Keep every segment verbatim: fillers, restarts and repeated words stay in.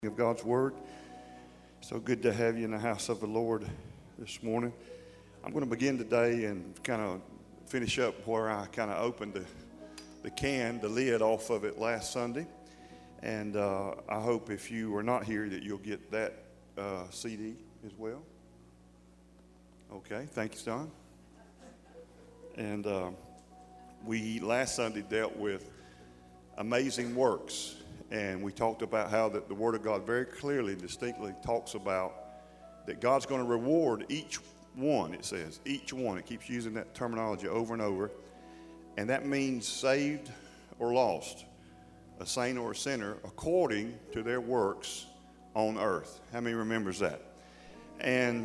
Of God's Word. So good to have you in the house of the Lord this morning. I'm going to begin today and kind of finish up where I kind of opened the, the can, the lid off of it last Sunday. And uh, I hope if you are not here that you'll get that uh, C D as well. Okay, thank you, Don. And uh, we last Sunday dealt with amazing works. And we talked about how that the Word of God very clearly, distinctly talks about that God's going to reward each one, it says. Each one. It keeps using that terminology over and over. And that means saved or lost, a saint or a sinner, according to their works on earth. How many remembers that? And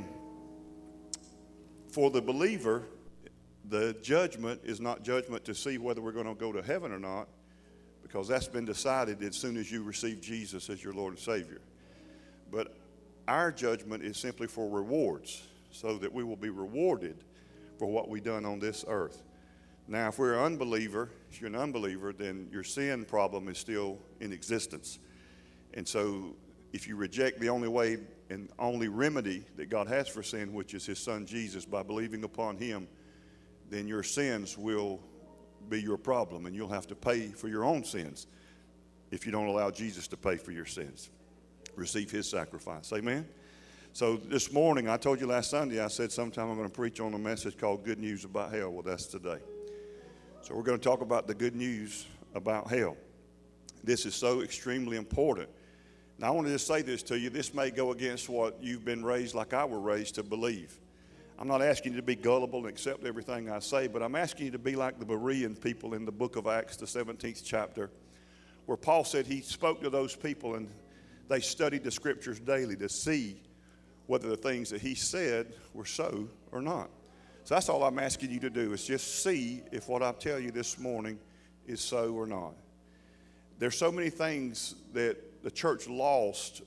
for the believer, the judgment is not judgment to see whether we're going to go to heaven or not, because that's been decided as soon as you receive Jesus as your Lord and Savior. But our judgment is simply for rewards, so that we will be rewarded for what we've done on this earth. Now, if we're an unbeliever, if you're an unbeliever, then your sin problem is still in existence. And so if you reject the only way and only remedy that God has for sin, which is His Son Jesus, by believing upon Him, then your sins will be your problem, and you'll have to pay for your own sins if you don't allow Jesus to pay for your sins. Receive His sacrifice. Amen? So this morning, I told you last Sunday, I said sometime I'm going to preach on a message called Good News About Hell. Well, that's today. So we're going to talk about the good news about hell. This is so extremely important. Now, I want to just say this to you. This may go against what you've been raised like I was raised to believe. I'm not asking you to be gullible and accept everything I say, but I'm asking you to be like the Berean people in the book of Acts, the seventeenth chapter, where Paul said he spoke to those people and they studied the scriptures daily to see whether the things that he said were so or not. So that's all I'm asking you to do, is just see if what I tell you this morning is so or not. There's so many things that the church lost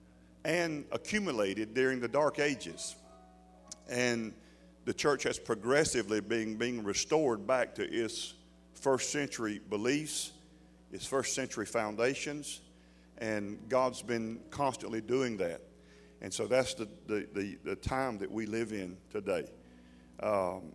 and accumulated during the dark ages. And the church has progressively been being restored back to its first century beliefs, its first century foundations, and God's been constantly doing that. And so that's the, the, the, the time that we live in today. Um,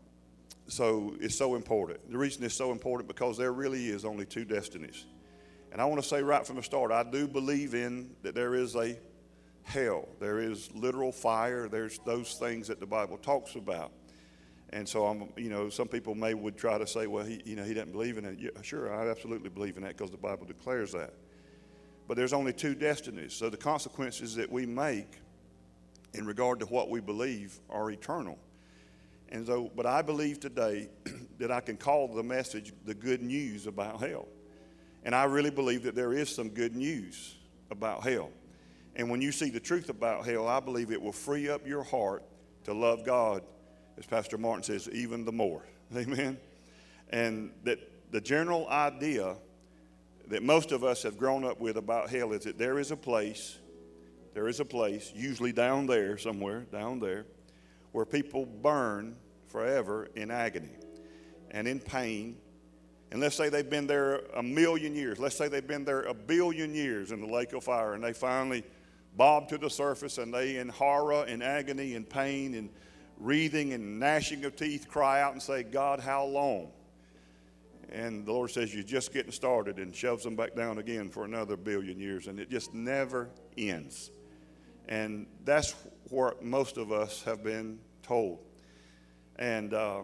so it's so important. The reason it's so important because there really is only two destinies. And I want to say right from the start, I do believe in that there is a hell. There is literal fire. There's those things that the Bible talks about. And so, I'm, you know, some people may would try to say, well, he, you know, he doesn't believe in it. Yeah, sure, I absolutely believe in that because the Bible declares that. But there's only two destinies. So the consequences that we make in regard to what we believe are eternal. And so, but I believe today that I can call the message the good news about hell. And I really believe that there is some good news about hell. And when you see the truth about hell, I believe it will free up your heart to love God, as Pastor Martin says, even the more. Amen? And that the general idea that most of us have grown up with about hell is that there is a place, there is a place, usually down there somewhere, down there, where people burn forever in agony and in pain. And let's say they've been there a million years. Let's say they've been there a billion years in the lake of fire, and they finally bob to the surface, and they in horror and agony and pain and wreathing and gnashing of teeth cry out and say, God, how long? And the Lord says, you're just getting started, and shoves them back down again for another billion years, and it just never ends. And that's what most of us have been told. And uh,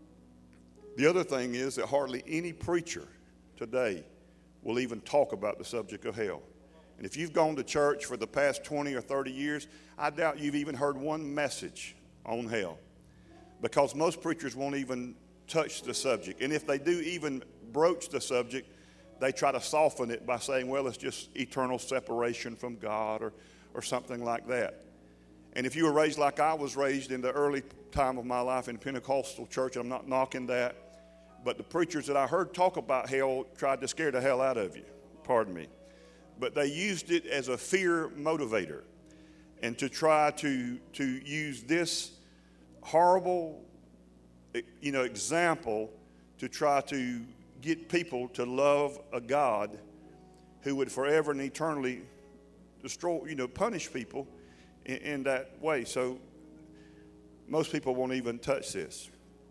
the other thing is that hardly any preacher today will even talk about the subject of hell. And if you've gone to church for the past twenty or thirty years, I doubt you've even heard one message on hell, because most preachers won't even touch the subject. And if they do even broach the subject, they try to soften it by saying, well, it's just eternal separation from God or, or something like that. And if you were raised like I was raised in the early time of my life in Pentecostal church, I'm not knocking that, but the preachers that I heard talk about hell tried to scare the hell out of you. Pardon me. But they used it as a fear motivator, and to try to, to use this horrible, you know, example to try to get people to love a God who would forever and eternally destroy, you know, punish people in, in that way. So most people won't even touch this.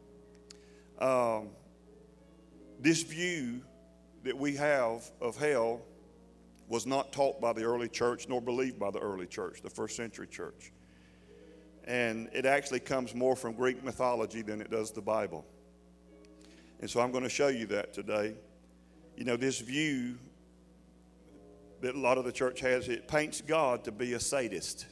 Um, this view that we have of hell was not taught by the early church nor believed by the early church, the first century church. And it actually comes more from Greek mythology than it does the Bible. And so I'm going to show you that today. You know, this view that a lot of the church has, it paints God to be a sadist.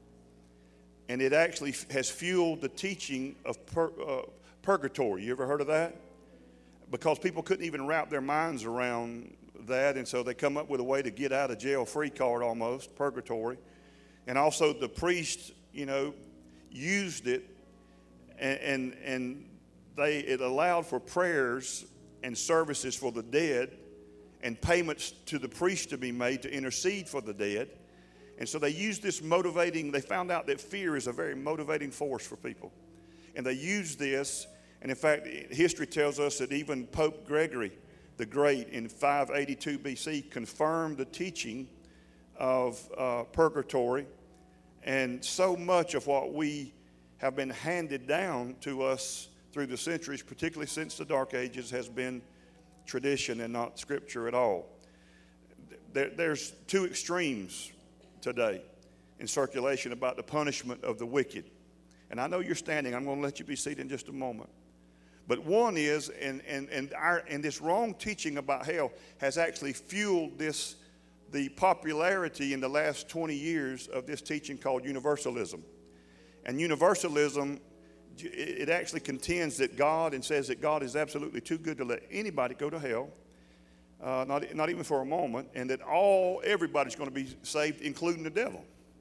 And it actually has fueled the teaching of pur- uh, purgatory. You ever heard of that? Because people couldn't even wrap their minds around that, and so they come up with a way to get out of jail free card almost, purgatory. And also the priests, you know, used it, and, and, and they it allowed for prayers and services for the dead and payments to the priest to be made to intercede for the dead. And so they used this motivating, they found out that fear is a very motivating force for people. And they used this, and in fact, history tells us that even Pope Gregory the Great in five eighty-two B C confirmed the teaching of uh, purgatory. And so much of what we have been handed down to us through the centuries, particularly since the Dark Ages, has been tradition and not Scripture at all. There, there's two extremes today in circulation about the punishment of the wicked. And I know you're standing. I'm going to let you be seated in just a moment. But one is, and, and, and, our, and this wrong teaching about hell has actually fueled this, the popularity in the last twenty years of this teaching called universalism. And universalism, it actually contends that God, and says that God is absolutely too good to let anybody go to hell, uh, not, not even for a moment, and that all, everybody's going to be saved, including the devil.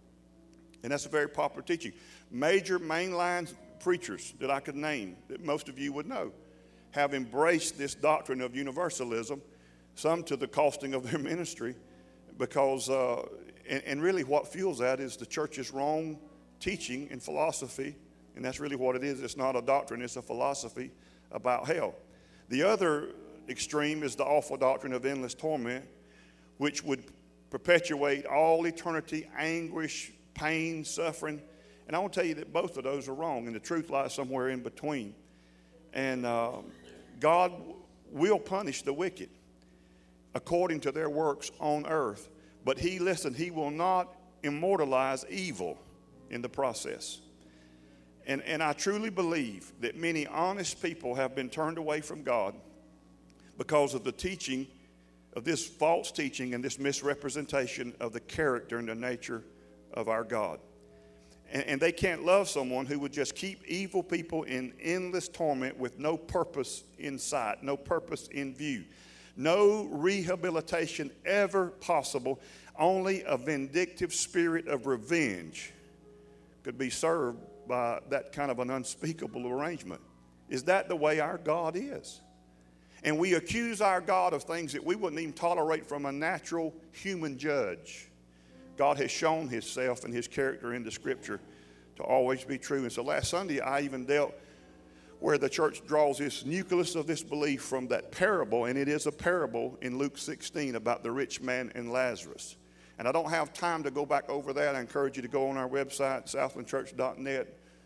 And that's a very popular teaching. Major mainline preachers that I could name, that most of you would know, have embraced this doctrine of universalism, some to the costing of their ministry, because, uh, and, and really what fuels that is the church's wrong teaching and philosophy, and that's really what it is. It's not a doctrine, it's a philosophy about hell. The other extreme is the awful doctrine of endless torment, which would perpetuate all eternity, anguish, pain, suffering. And I want to tell you that both of those are wrong, and the truth lies somewhere in between. And uh, God will punish the wicked according to their works on earth. But he, listen, he will not immortalize evil in the process. And, and I truly believe that many honest people have been turned away from God because of the teaching of this false teaching and this misrepresentation of the character and the nature of our God. And, and they can't love someone who would just keep evil people in endless torment with no purpose in sight, no purpose in view, no rehabilitation ever possible. Only a vindictive spirit of revenge could be served by that kind of an unspeakable arrangement. Is that the way our God is? And we accuse our God of things that we wouldn't even tolerate from a natural human judge. God has shown himself and his character in the Scripture to always be true. And so last Sunday I even dealt where the church draws this nucleus of this belief from that parable, and it is a parable in Luke sixteen about the rich man and Lazarus. And I don't have time to go back over that. I encourage you to go on our website, southland church dot net,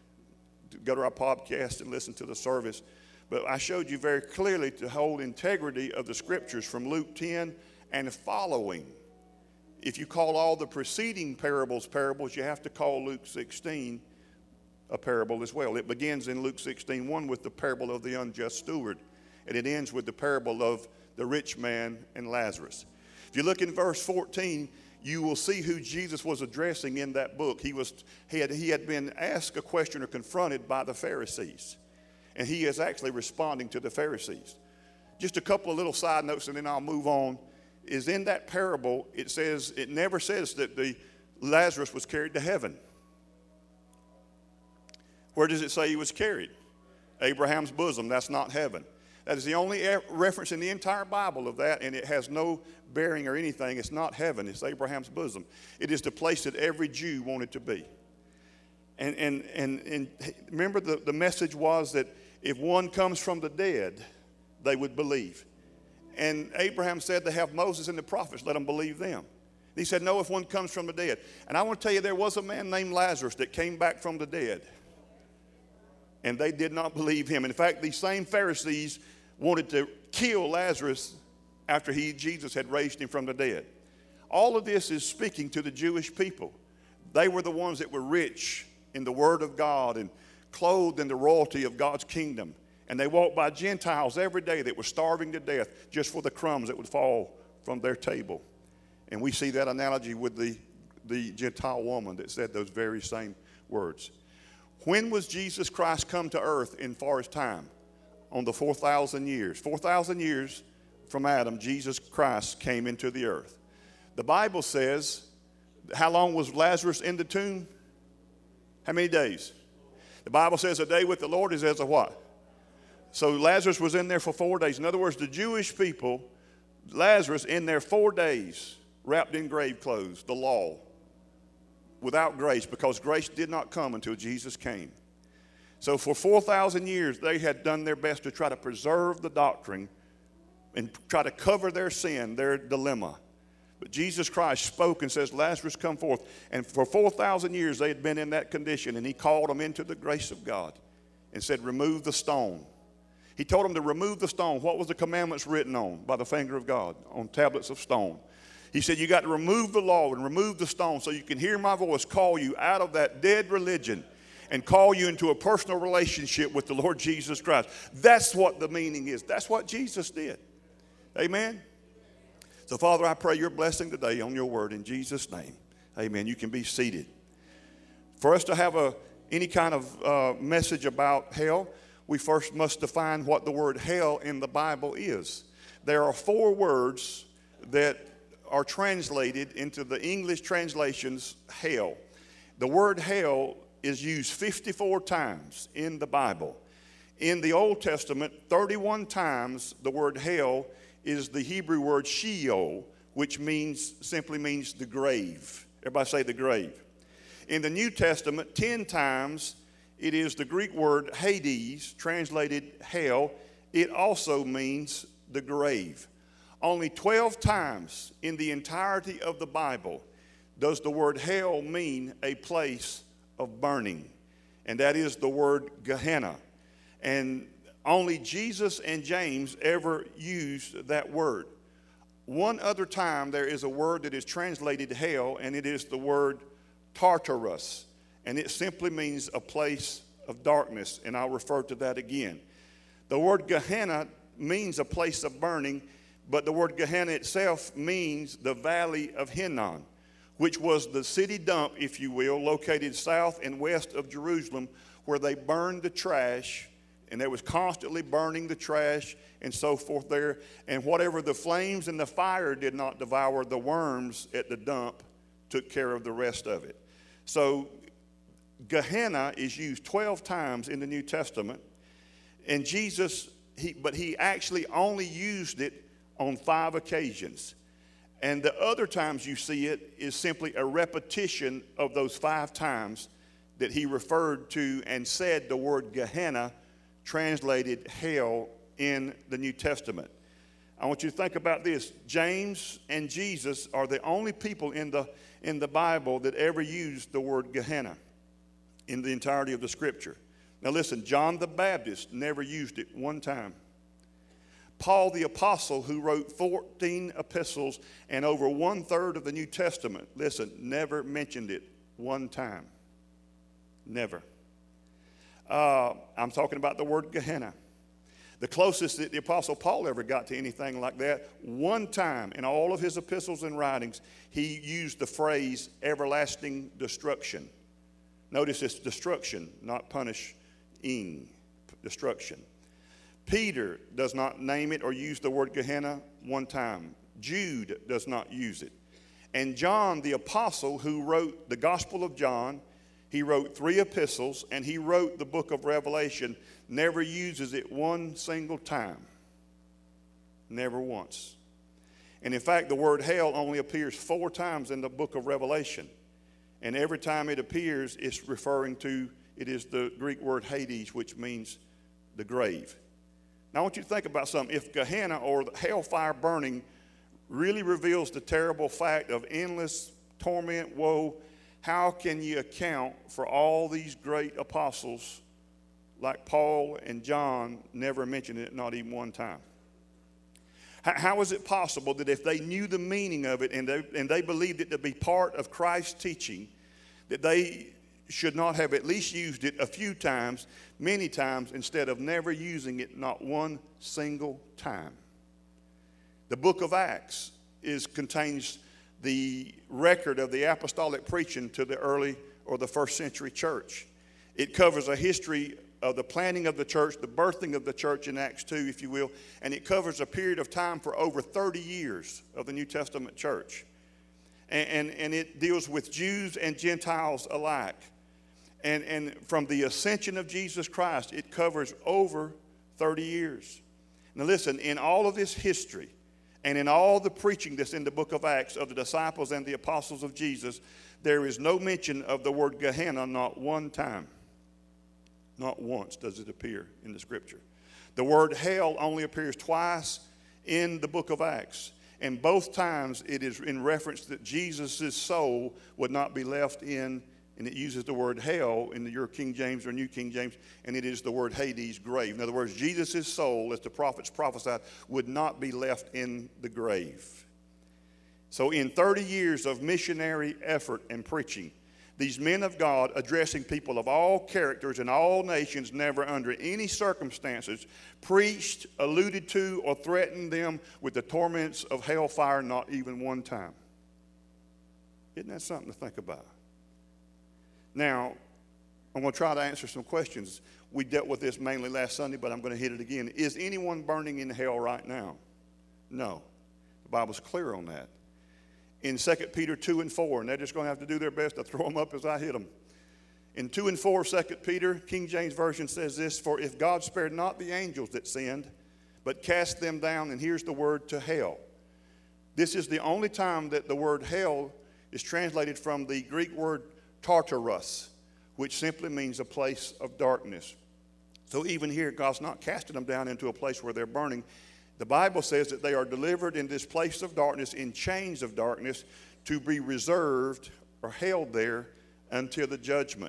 to go to our podcast and listen to the service. But I showed you very clearly to hold integrity of the Scriptures from Luke ten and following. If you call all the preceding parables parables, you have to call Luke sixteen a parable as well. It begins in Luke sixteen one with the parable of the unjust steward, and it ends with the parable of the rich man and Lazarus. If you look in verse fourteen, you will see who Jesus was addressing in that book. He was he had he had been asked a question or confronted by the Pharisees, and he is actually responding to the Pharisees. Just a couple of little side notes, and then I'll move on. Is in that parable, it says, it never says that the Lazarus was carried to heaven. Where does it say he was carried? Abraham's bosom. That's not heaven. That is the only reference in the entire Bible of that, and it has no bearing or anything. It's not heaven. It's Abraham's bosom. It is the place that every Jew wanted to be. And, and, and, and remember, the, the message was that if one comes from the dead, they would believe. And Abraham said they have Moses and the prophets. Let them believe them. He said, no, if one comes from the dead. And I want to tell you, there was a man named Lazarus that came back from the dead. And they did not believe him. In fact, these same Pharisees wanted to kill Lazarus after he, Jesus had raised him from the dead. All of this is speaking to the Jewish people. They were the ones that were rich in the Word of God and clothed in the royalty of God's kingdom. And they walked by Gentiles every day that were starving to death just for the crumbs that would fall from their table. And we see that analogy with the, the Gentile woman that said those very same words. When was Jesus Christ come to earth in far as time? On the four thousand years. four thousand years from Adam, Jesus Christ came into the earth. The Bible says, how long was Lazarus in the tomb? How many days? The Bible says a day with the Lord is as a what? So Lazarus was in there for four days. In other words, the Jewish people, Lazarus in there four days, wrapped in grave clothes, the law, without grace, because grace did not come until Jesus came. So for four thousand years, they had done their best to try to preserve the doctrine and try to cover their sin, their dilemma. But Jesus Christ spoke and says, Lazarus, come forth. And for four thousand years, they had been in that condition, and he called them into the grace of God and said, remove the stone. He told them to remove the stone. What was the commandments written on? By the finger of God, on tablets of stone. He said, you got to remove the law and remove the stone so you can hear my voice call you out of that dead religion and call you into a personal relationship with the Lord Jesus Christ. That's what the meaning is. That's what Jesus did. Amen? So, Father, I pray your blessing today on your word in Jesus' name. Amen. You can be seated. For us to have a, any kind of uh, message about hell, we first must define what the word hell in the Bible is. There are four words that are translated into the English translations hell. The word hell is used fifty-four times in the Bible. In the Old Testament, thirty-one times the word hell is the Hebrew word Sheol, which means simply means the grave. Everybody say the grave. In the New Testament, ten times it is the Greek word Hades, translated hell. It also means the grave. Only twelve times in the entirety of the Bible does the word hell mean a place of burning. And that is the word Gehenna. And only Jesus and James ever used that word. One other time there is a word that is translated hell, and it is the word Tartarus. And it simply means a place of darkness, and I'll refer to that again. The word Gehenna means a place of burning, but the word Gehenna itself means the valley of Hinnom, which was the city dump, if you will, located south and west of Jerusalem, where they burned the trash, and they was constantly burning the trash and so forth there. And whatever the flames and the fire did not devour, the worms at the dump took care of the rest of it. So Gehenna is used twelve times in the New Testament, and Jesus, he, but he actually only used it on five occasions. And the other times you see it is simply a repetition of those five times that he referred to and said the word Gehenna, translated hell, in the New Testament. I want you to think about this. James and Jesus are the only people in the, in the Bible that ever used the word Gehenna in the entirety of the Scripture. Now listen, John the Baptist never used it one time. Paul the Apostle, who wrote fourteen epistles and over one-third of the New Testament, listen, never mentioned it one time. Never. Uh, I'm talking about the word Gehenna. The closest that the Apostle Paul ever got to anything like that, one time in all of his epistles and writings, he used the phrase everlasting destruction. Notice it's destruction, not punishing, destruction. Peter does not name it or use the word Gehenna one time. Jude does not use it. And John, the apostle who wrote the Gospel of John, he wrote three epistles, and he wrote the book of Revelation, never uses it one single time. Never once. And in fact, the word hell only appears four times in the book of Revelation. And every time it appears, it's referring to, it is the Greek word Hades, which means the grave. Now I want you to think about something. If Gehenna, or the hellfire burning, really reveals the terrible fact of endless torment, woe. How can you account for all these great apostles like Paul and John never mentioned it, not even one time? How is it possible that if they knew the meaning of it and they, and they believed it to be part of Christ's teaching, that they should not have at least used it a few times, many times, instead of never using it not one single time? The book of Acts is, contains the record of the apostolic preaching to the early or the first century church. It covers a history of the planting of the church, the birthing of the church in Acts two, if you will, and it covers a period of time for over thirty years of the New Testament church. And, and, and it deals with Jews and Gentiles alike. And, and from the ascension of Jesus Christ, it covers over thirty years. Now listen, in all of this history, and in all the preaching that's in the book of Acts of the disciples and the apostles of Jesus, there is no mention of the word Gehenna, not one time. Not once does it appear in the scripture. The word hell only appears twice in the book of Acts. And both times it is in reference that Jesus' soul would not be left in, and it uses the word hell in your King James or New King James, and it is the word Hades, grave. In other words, Jesus' soul, as the prophets prophesied, would not be left in the grave. So in thirty years of missionary effort and preaching, these men of God, addressing people of all characters and all nations, never under any circumstances preached, alluded to, or threatened them with the torments of hellfire, not even one time. Isn't that something to think about? Now, I'm going to try to answer some questions. We dealt with this mainly last Sunday, but I'm going to hit it again. Is anyone burning in hell right now? No. The Bible's clear on that. In Second Peter two and four, and they're just going to have to do their best to throw them up as I hit them. In two and four, Second Peter, King James Version says this, "For if God spared not the angels that sinned, but cast them down," and here's the word, "to hell." This is the only time that the word hell is translated from the Greek word Tartarus, which simply means a place of darkness. So even here, God's not casting them down into a place where they're burning. The Bible says that they are delivered in this place of darkness, in chains of darkness, to be reserved or held there until the judgment.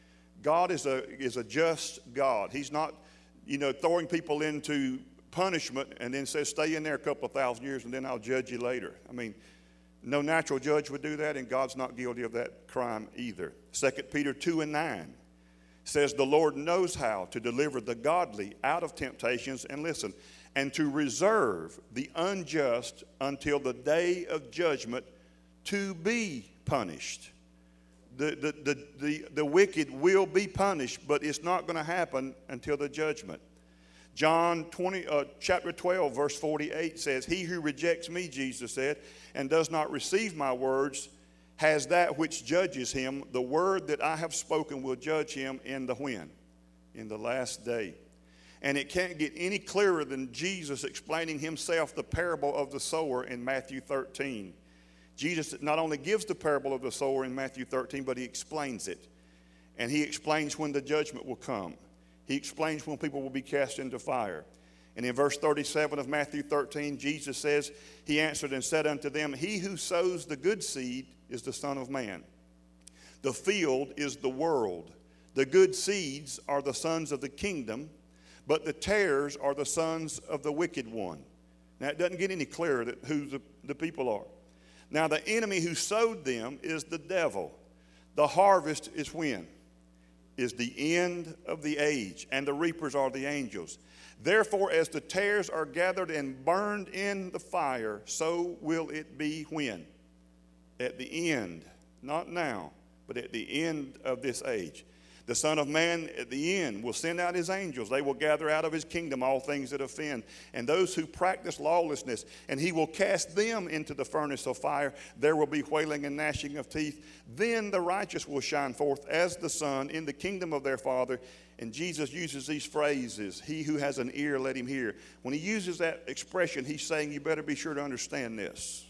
God is a, is a just God. He's not, you know, throwing people into punishment and then says, stay in there a couple of thousand years and then I'll judge you later. I mean, no natural judge would do that, and God's not guilty of that crime either. Second Peter two and nine says, "The Lord knows how to deliver the godly out of temptations," and listen, "and to reserve the unjust until the day of judgment to be punished." The, the, the, the, the wicked will be punished, but it's not going to happen until the judgment. John twenty, uh, chapter twelve, verse forty-eight says, "He who rejects me," Jesus said, "and does not receive my words, has that which judges him. The word that I have spoken will judge him in the when? In the last day." And it can't get any clearer than Jesus explaining himself the parable of the sower in Matthew thirteen. Jesus not only gives the parable of the sower in Matthew thirteen, but he explains it. And he explains when the judgment will come. He explains when people will be cast into fire. And in verse thirty-seven of Matthew thirteen, Jesus says, "He answered and said unto them, He who sows the good seed is the Son of Man. The field is the world. The good seeds are the sons of the kingdom, but the tares are the sons of the wicked one." Now, it doesn't get any clearer that who the, the people are. "Now, the enemy who sowed them is the devil. The harvest is when? Is the end of the age, and the reapers are the angels. Therefore, as the tares are gathered and burned in the fire, so will it be when? At the end, not now, but at the end of this age. The Son of Man at the end will send out his angels. They will gather out of his kingdom all things that offend, and those who practice lawlessness, and he will cast them into the furnace of fire. There will be wailing and gnashing of teeth. Then the righteous will shine forth as the sun in the kingdom of their Father." And Jesus uses these phrases, "He who has an ear, let him hear." When he uses that expression, he's saying you better be sure to understand this.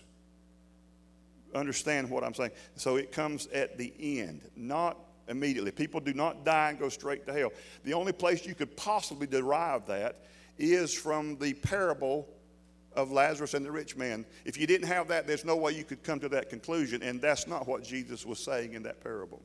Understand what I'm saying. So it comes at the end, not immediately. People do not die and go straight to hell. The only place you could possibly derive that is from the parable of Lazarus and the rich man. If you didn't have that, there's no way you could come to that conclusion, and that's not what Jesus was saying in that parable.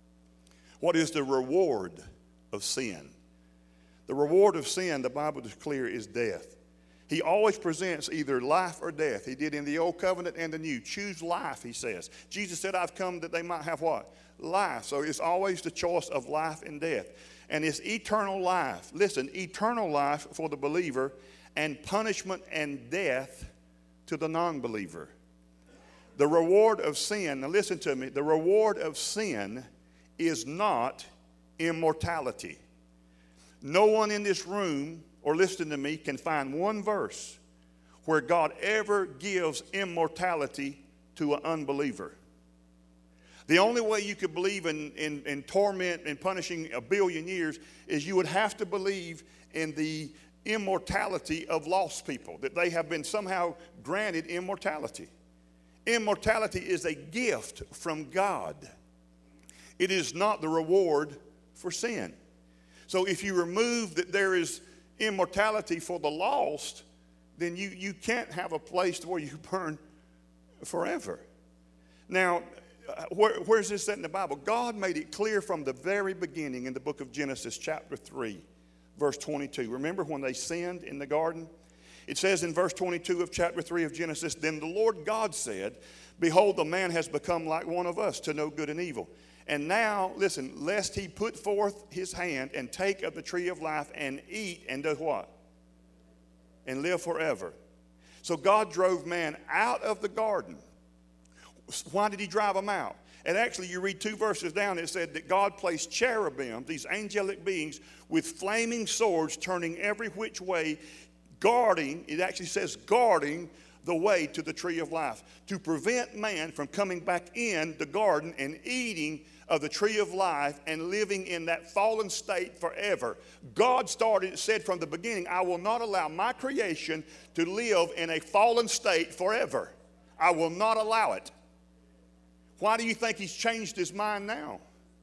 What is the reward of sin? The reward of sin, the Bible is clear, is death. He always presents either life or death. He did in the old covenant and the new. Choose life, he says. Jesus said, I've come that they might have what? Life. So it's always the choice of life and death. And it's eternal life. Listen, eternal life for the believer and punishment and death to the non-believer. The reward of sin, now listen to me, the reward of sin is not immortality. No one in this room or listening to me can find one verse where God ever gives immortality to an unbeliever. The only way you could believe in, in, in torment and punishing a billion years is you would have to believe in the immortality of lost people, that they have been somehow granted immortality. Immortality is a gift from God. It is not the reward for sin. So if you remove that there is immortality for the lost, then you, you can't have a place where you burn forever. Now, where, where's this at in the Bible? God made it clear from the very beginning in the book of Genesis chapter three, verse twenty-two. Remember when they sinned in the garden? It says in verse twenty-two of chapter three of Genesis, then the Lord God said, behold, the man has become like one of us to know good and evil. And now, listen, lest he put forth his hand and take of the tree of life and eat and do what? And live forever. So God drove man out of the garden. Why did he drive them out? And actually, you read two verses down, it said that God placed cherubim, these angelic beings, with flaming swords turning every which way, guarding, it actually says guarding the way to the tree of life, to prevent man from coming back in the garden and eating of the tree of life and living in that fallen state forever. God started, said from the beginning, I will not allow my creation to live in a fallen state forever. I will not allow it. Why do you think he's changed his mind now?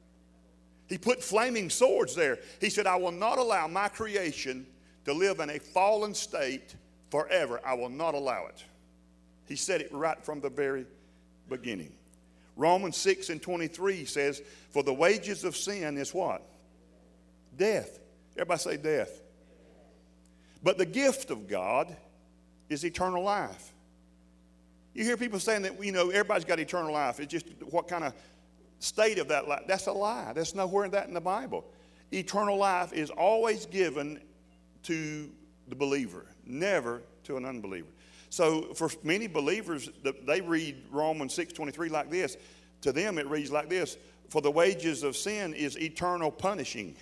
He put flaming swords there. He said, I will not allow my creation to live in a fallen state forever. I will not allow it. He said it right from the very beginning. Romans six and twenty-three says, for the wages of sin is what? Death. Everybody say death. But the gift of God is eternal life. You hear people saying that, you know, everybody's got eternal life. It's just what kind of state of that life. That's a lie. There's nowhere in that in the Bible. Eternal life is always given to the believer, never to an unbeliever. So for many believers, they read Romans six twenty-three like this. To them it reads like this, for the wages of sin is eternal punishing.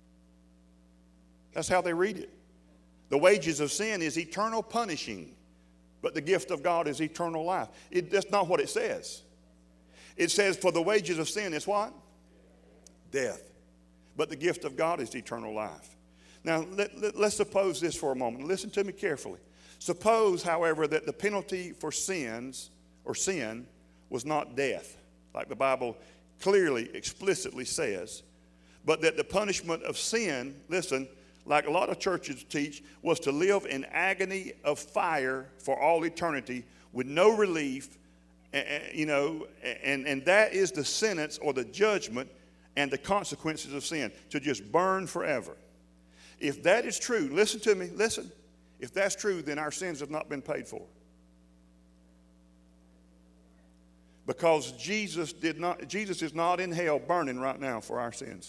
That's how they read it. The wages of sin is eternal punishing. But the gift of God is eternal life. It, that's not what it says. It says, for the wages of sin is what? Death. But the gift of God is eternal life. Now, let, let, let's suppose this for a moment. Listen to me carefully. Suppose, however, that the penalty for sins or sin was not death, like the Bible clearly, explicitly says, but that the punishment of sin, listen, like a lot of churches teach, was to live in agony of fire for all eternity with no relief, you know, and, and that is the sentence or the judgment and the consequences of sin, to just burn forever. If that is true, listen to me, listen. If that's true, then our sins have not been paid for. Because Jesus did not, Jesus is not in hell burning right now for our sins.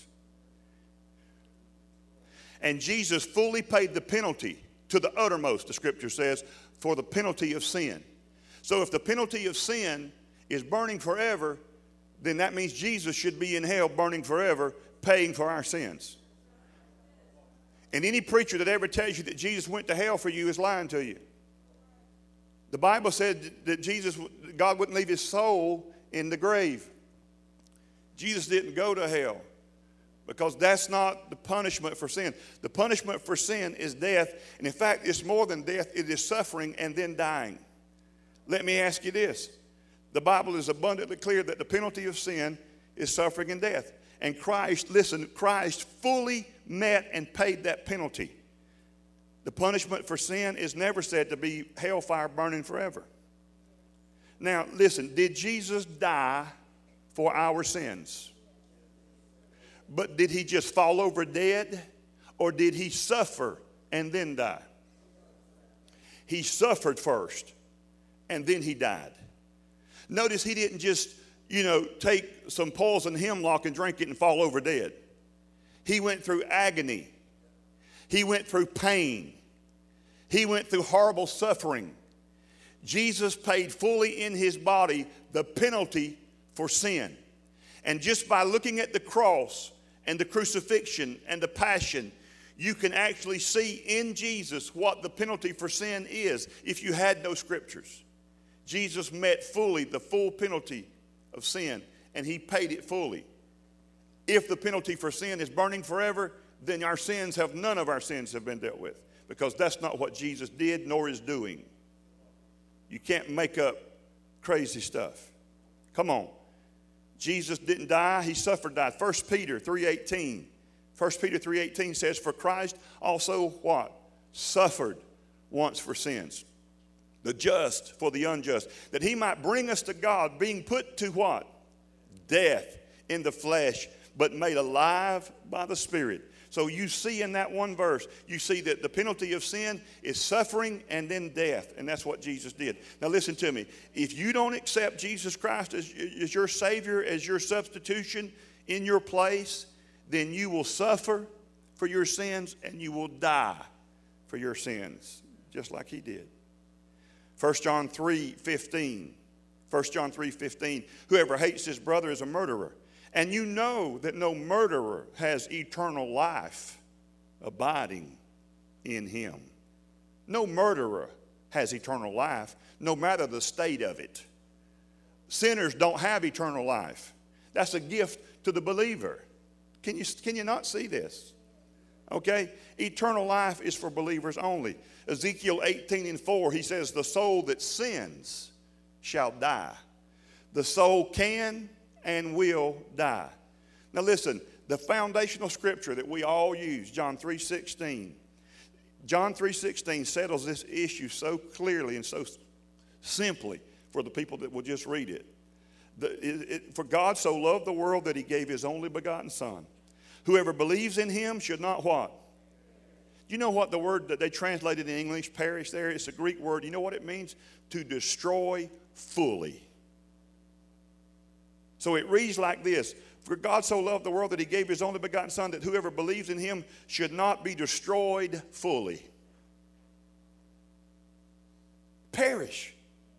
And Jesus fully paid the penalty to the uttermost, the scripture says, for the penalty of sin. So if the penalty of sin is burning forever, then that means Jesus should be in hell burning forever, paying for our sins. And any preacher that ever tells you that Jesus went to hell for you is lying to you. The Bible said that Jesus, God wouldn't leave his soul in the grave. Jesus didn't go to hell, because that's not the punishment for sin. The punishment for sin is death. And in fact, it's more than death. It is suffering and then dying. Let me ask you this. The Bible is abundantly clear that the penalty of sin is suffering and death. And Christ, listen, Christ fully met and paid that penalty. The punishment for sin is never said to be hellfire burning forever. Now, listen, did Jesus die for our sins? But did he just fall over dead, or did he suffer and then die? He suffered first, and then he died. Notice he didn't just, you know, take some poison hemlock and drink it and fall over dead. He went through agony. He went through pain. He went through horrible suffering. Jesus paid fully in his body the penalty for sin. And just by looking at the cross and the crucifixion and the passion, you can actually see in Jesus what the penalty for sin is if you had no scriptures. Jesus met fully the full penalty of sin, and he paid it fully. If the penalty for sin is burning forever, then our sins have, none of our sins have been dealt with, because that's not what Jesus did nor is doing. You can't make up crazy stuff. Come on. Jesus didn't die, he suffered, died. First Peter three eighteen. First Peter three eighteen says, for Christ also what? Suffered once for sins. The just for the unjust, that he might bring us to God, being put to what? Death in the flesh, but made alive by the Spirit. So you see in that one verse, you see that the penalty of sin is suffering and then death. And that's what Jesus did. Now listen to me. If you don't accept Jesus Christ as, as your Savior, as your substitution in your place, then you will suffer for your sins and you will die for your sins, just like he did. First John three fifteen. First John three fifteen. Whoever hates his brother is a murderer. And you know that no murderer has eternal life abiding in him. No murderer has eternal life, no matter the state of it. Sinners don't have eternal life. That's a gift to the believer. Can you, can you not see this? Okay? Eternal life is for believers only. Ezekiel eighteen and four, he says, the soul that sins shall die. The soul can and will die. Now listen, the foundational scripture that we all use, John three sixteen. John three sixteen settles this issue so clearly and so simply for the people that will just read it. The, it, it. For God so loved the world that he gave his only begotten Son. Whoever believes in him should not what? You know what the word that they translated in English, perish there? It's a Greek word. You know what it means? To destroy fully. So it reads like this. For God so loved the world that he gave his only begotten Son, that whoever believes in him should not be destroyed fully. Perish.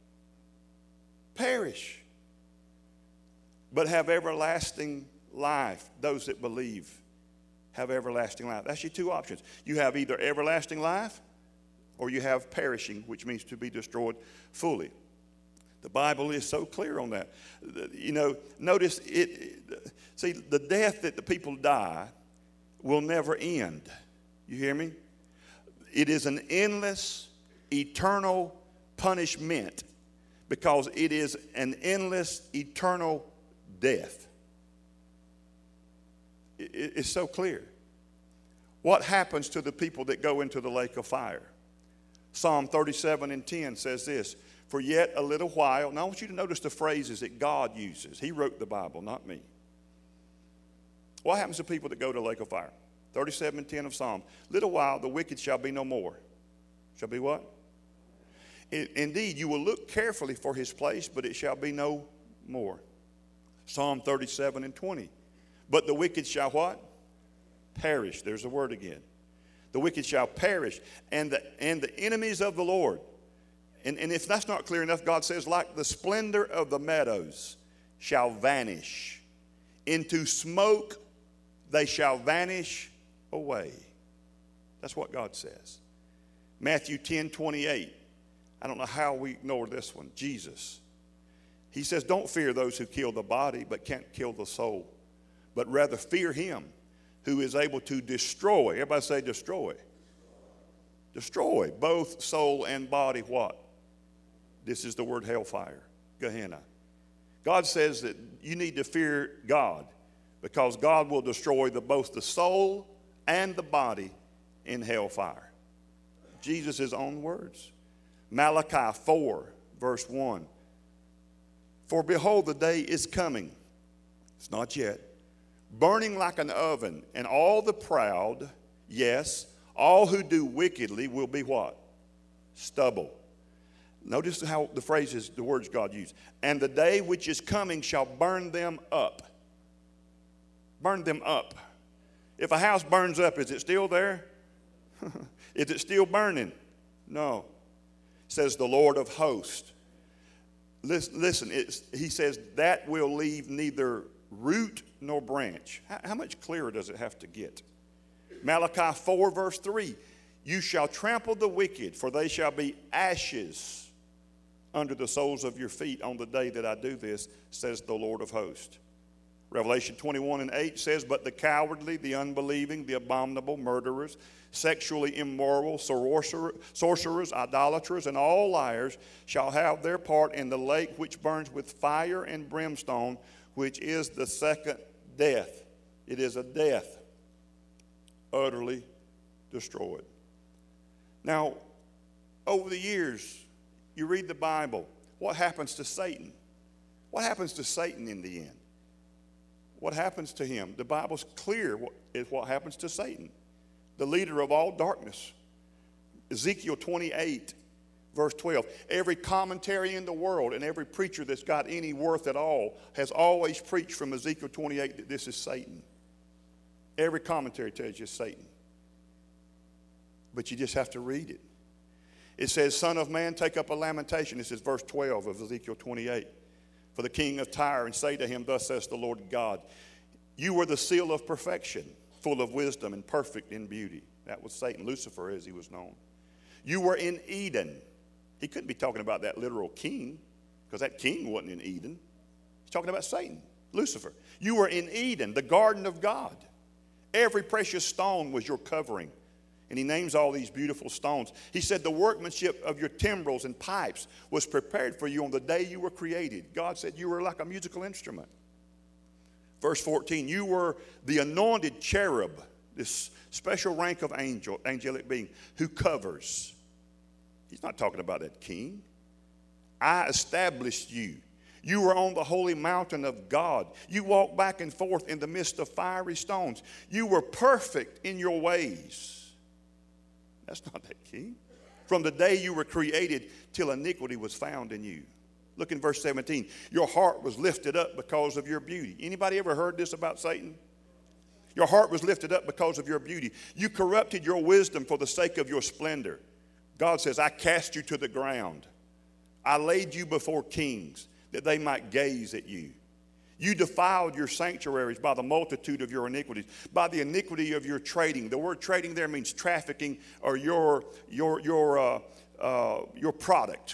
Perish. But have everlasting life. Those that believe have everlasting life. That's your two options. You have either everlasting life or you have perishing, which means to be destroyed fully. The Bible is so clear on that. You know, notice it. See, the death that the people die will never end. You hear me? It is an endless, eternal punishment because it is an endless, eternal death. It's so clear. What happens to the people that go into the lake of fire? Psalm thirty-seven and ten says this. For yet a little while. Now I want you to notice the phrases that God uses. He wrote the Bible, not me. What happens to people that go to the lake of fire? thirty-seven and ten of Psalm. Little while the wicked shall be no more. Shall be what? Indeed, you will look carefully for his place, but it shall be no more. Psalm thirty-seven and twenty. But the wicked shall what? Perish. There's the word again. The wicked shall perish, and the, and the enemies of the Lord. And, and if that's not clear enough, God says, like the splendor of the meadows shall vanish. Into smoke they shall vanish away. That's what God says. Matthew ten twenty-eight. I don't know how we ignore this one. Jesus. He says, don't fear those who kill the body but can't kill the soul. But rather fear him who is able to destroy. Everybody say destroy. Destroy both soul and body what? This is the word hellfire. Gehenna. God says that you need to fear God because God will destroy the, both the soul and the body in hellfire. Jesus' own words. Malachi four, verse one. For behold, the day is coming. It's not yet. Burning like an oven, and all the proud, yes, all who do wickedly will be what? Stubble. Notice how the phrases, the words God used. And the day which is coming shall burn them up. Burn them up. If a house burns up, is it still there? Is it still burning? No. Says the Lord of hosts. Listen, listen it's, he says that will leave neither root nor branch. How, how much clearer does it have to get? Malachi four, verse three. You shall trample the wicked, for they shall be ashes under the soles of your feet on the day that I do this, says the Lord of hosts. Revelation twenty-one and eight says, but the cowardly, the unbelieving, the abominable, murderers, sexually immoral, sorcerers, idolaters, and all liars shall have their part in the lake which burns with fire and brimstone, which is the second death. It is a death utterly destroyed. Now, over the years, you read the Bible, what happens to Satan? What happens to Satan in the end? What happens to him? The Bible's clear what, is what happens to Satan, the leader of all darkness. Ezekiel twenty-eight, verse twelve. Every commentary in the world and every preacher that's got any worth at all has always preached from Ezekiel twenty-eight that this is Satan. Every commentary tells you it's Satan. But you just have to read it. It says, Son of man, take up a lamentation. This is verse twelve of Ezekiel twenty-eight. For the king of Tyre, and say to him, thus says the Lord God, you were the seal of perfection, full of wisdom and perfect in beauty. That was Satan, Lucifer as he was known. You were in Eden. He couldn't be talking about that literal king, because that king wasn't in Eden. He's talking about Satan, Lucifer. You were in Eden, the garden of God. Every precious stone was your covering. And he names all these beautiful stones. He said the workmanship of your timbrels and pipes was prepared for you on the day you were created. God said you were like a musical instrument. Verse fourteen, you were the anointed cherub, this special rank of angel, angelic being, who covers. He's not talking about that king. I established you. You were on the holy mountain of God. You walked back and forth in the midst of fiery stones. You were perfect in your ways. That's not that king. From the day you were created till iniquity was found in you. Look in verse seventeen. Your heart was lifted up because of your beauty. Anybody ever heard this about Satan? Your heart was lifted up because of your beauty. You corrupted your wisdom for the sake of your splendor. God says, I cast you to the ground. I laid you before kings that they might gaze at you. You defiled your sanctuaries by the multitude of your iniquities, by the iniquity of your trading. The word trading there means trafficking or your, your, your, uh, uh, your product.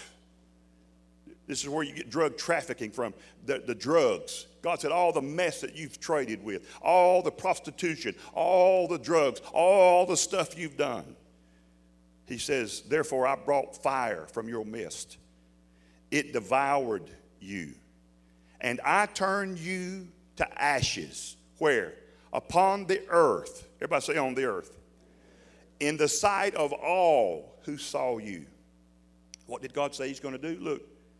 This is where you get drug trafficking from, the, the drugs. God said all the mess that you've traded with, all the prostitution, all the drugs, all the stuff you've done. He says, therefore I brought fire from your midst. It devoured you. And I turned you to ashes. Where? Upon the earth. Everybody say on the earth. In the sight of all who saw you. What did God say he's going to do? Look,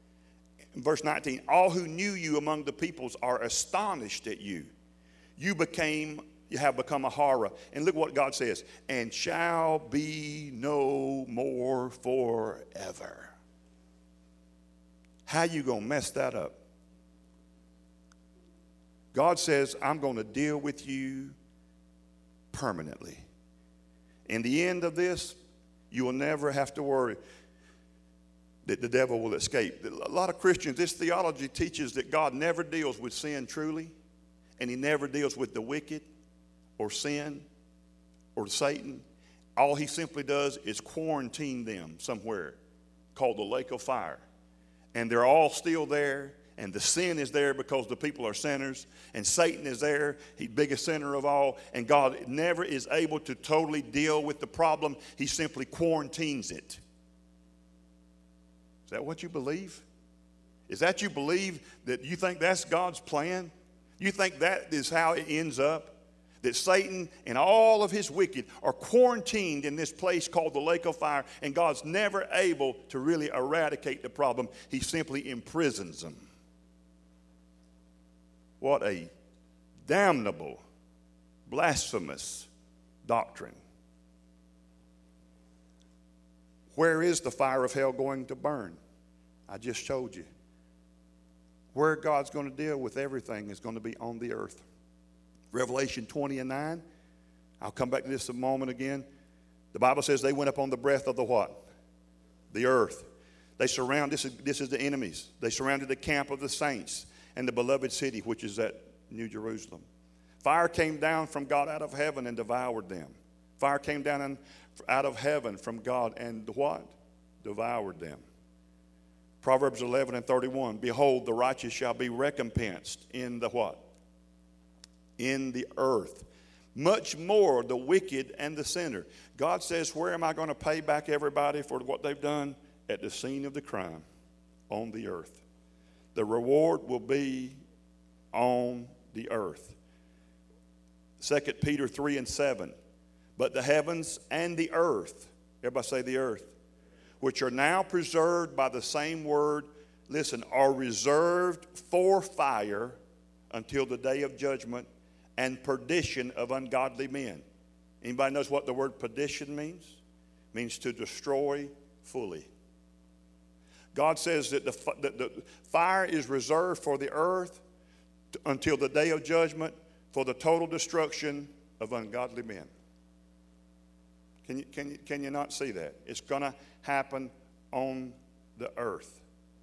in verse nineteen. All who knew you among the peoples are astonished at you. You became, you have become a horror. And look what God says. And shall be no more forever. How you going to mess that up? God says, I'm going to deal with you permanently. In the end of this, you will never have to worry that the devil will escape. A lot of Christians, this theology teaches that God never deals with sin truly, and he never deals with the wicked or sin or Satan. All he simply does is quarantine them somewhere called the lake of fire. And they're all still there. And the sin is there because the people are sinners. And Satan is there. He's the biggest sinner of all. And God never is able to totally deal with the problem. He simply quarantines it. Is that what you believe? Is that you believe that you think that's God's plan? You think that is how it ends up? that Satan and all of his wicked are quarantined in this place called the lake of fire, and God's never able to really eradicate the problem. He simply imprisons them. What a damnable, blasphemous doctrine. Where is the fire of hell going to burn? I just showed you. Where God's going to deal with everything is going to be on the earth. Revelation twenty and nine. I'll come back to this a moment again. The Bible says they went up on the breath of the what? The earth. They surround, this is, this is the enemies. They surrounded the camp of the saints and the beloved city, which is at New Jerusalem. Fire came down from God out of heaven and devoured them. Fire came down and, out of heaven from God and what? Devoured them. Proverbs eleven and thirty-one. Behold, the righteous shall be recompensed in the what? In the earth. Much more the wicked and the sinner. God says, where am I going to pay back everybody for what they've done? At the scene of the crime, on the earth. The reward will be on the earth. Second Peter three and seven. But the heavens and the earth, everybody say the earth, which are now preserved by the same word, listen, are reserved for fire until the day of judgment and perdition of ungodly men. Anybody knows what the word perdition means? It means to destroy fully. God says that the, that the fire is reserved for the earth until the day of judgment for the total destruction of ungodly men. Can you, can you, can you not see that? It's going to happen on the earth.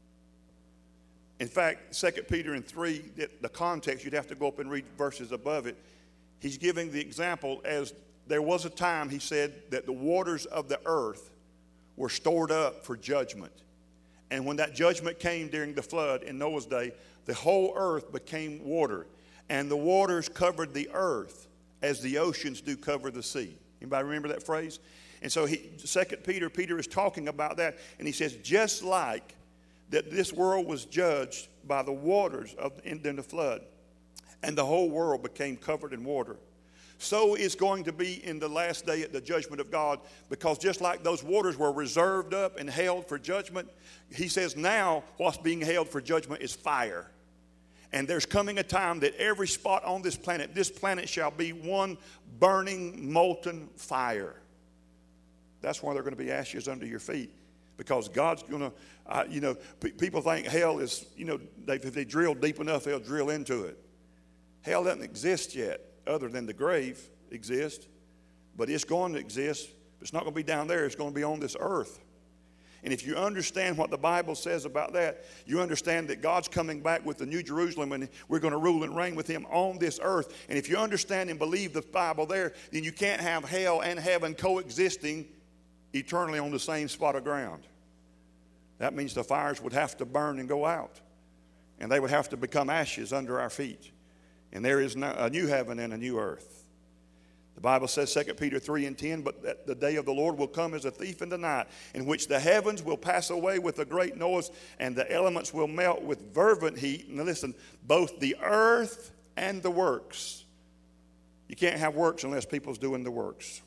In fact, Second Peter in three, the context, you'd have to go up and read verses above it. He's giving the example as there was a time, he said, that the waters of the earth were stored up for judgment. And when that judgment came during the flood in Noah's day, the whole earth became water. And the waters covered the earth as the oceans do cover the sea. Anybody remember that phrase? And so he, Second Peter, Peter is talking about that. And he says, just like that this world was judged by the waters of in, in the flood, and the whole world became covered in water, so is going to be in the last day at the judgment of God. Because just like those waters were reserved up and held for judgment, he says now what's being held for judgment is fire. And there's coming a time that every spot on this planet, this planet shall be one burning, molten fire. That's why there are going to be ashes under your feet. Because God's going to, uh, you know, p- people think hell is, you know, they, if they drill deep enough, they'll drill into it. Hell doesn't exist yet, other than the grave exists. But it's going to exist. It's not going to be down there. It's going to be on this earth. And if you understand what the Bible says about that, you understand that God's coming back with the New Jerusalem and we're going to rule and reign with him on this earth. And if you understand and believe the Bible there, then you can't have hell and heaven coexisting eternally on the same spot of ground. That means the fires would have to burn and go out. And they would have to become ashes under our feet. And there is a new heaven and a new earth. The Bible says, Second Peter three and ten, but that the day of the Lord will come as a thief in the night, in which the heavens will pass away with a great noise, and the elements will melt with fervent heat. And listen, both the earth and the works. You can't have works unless people's doing the works.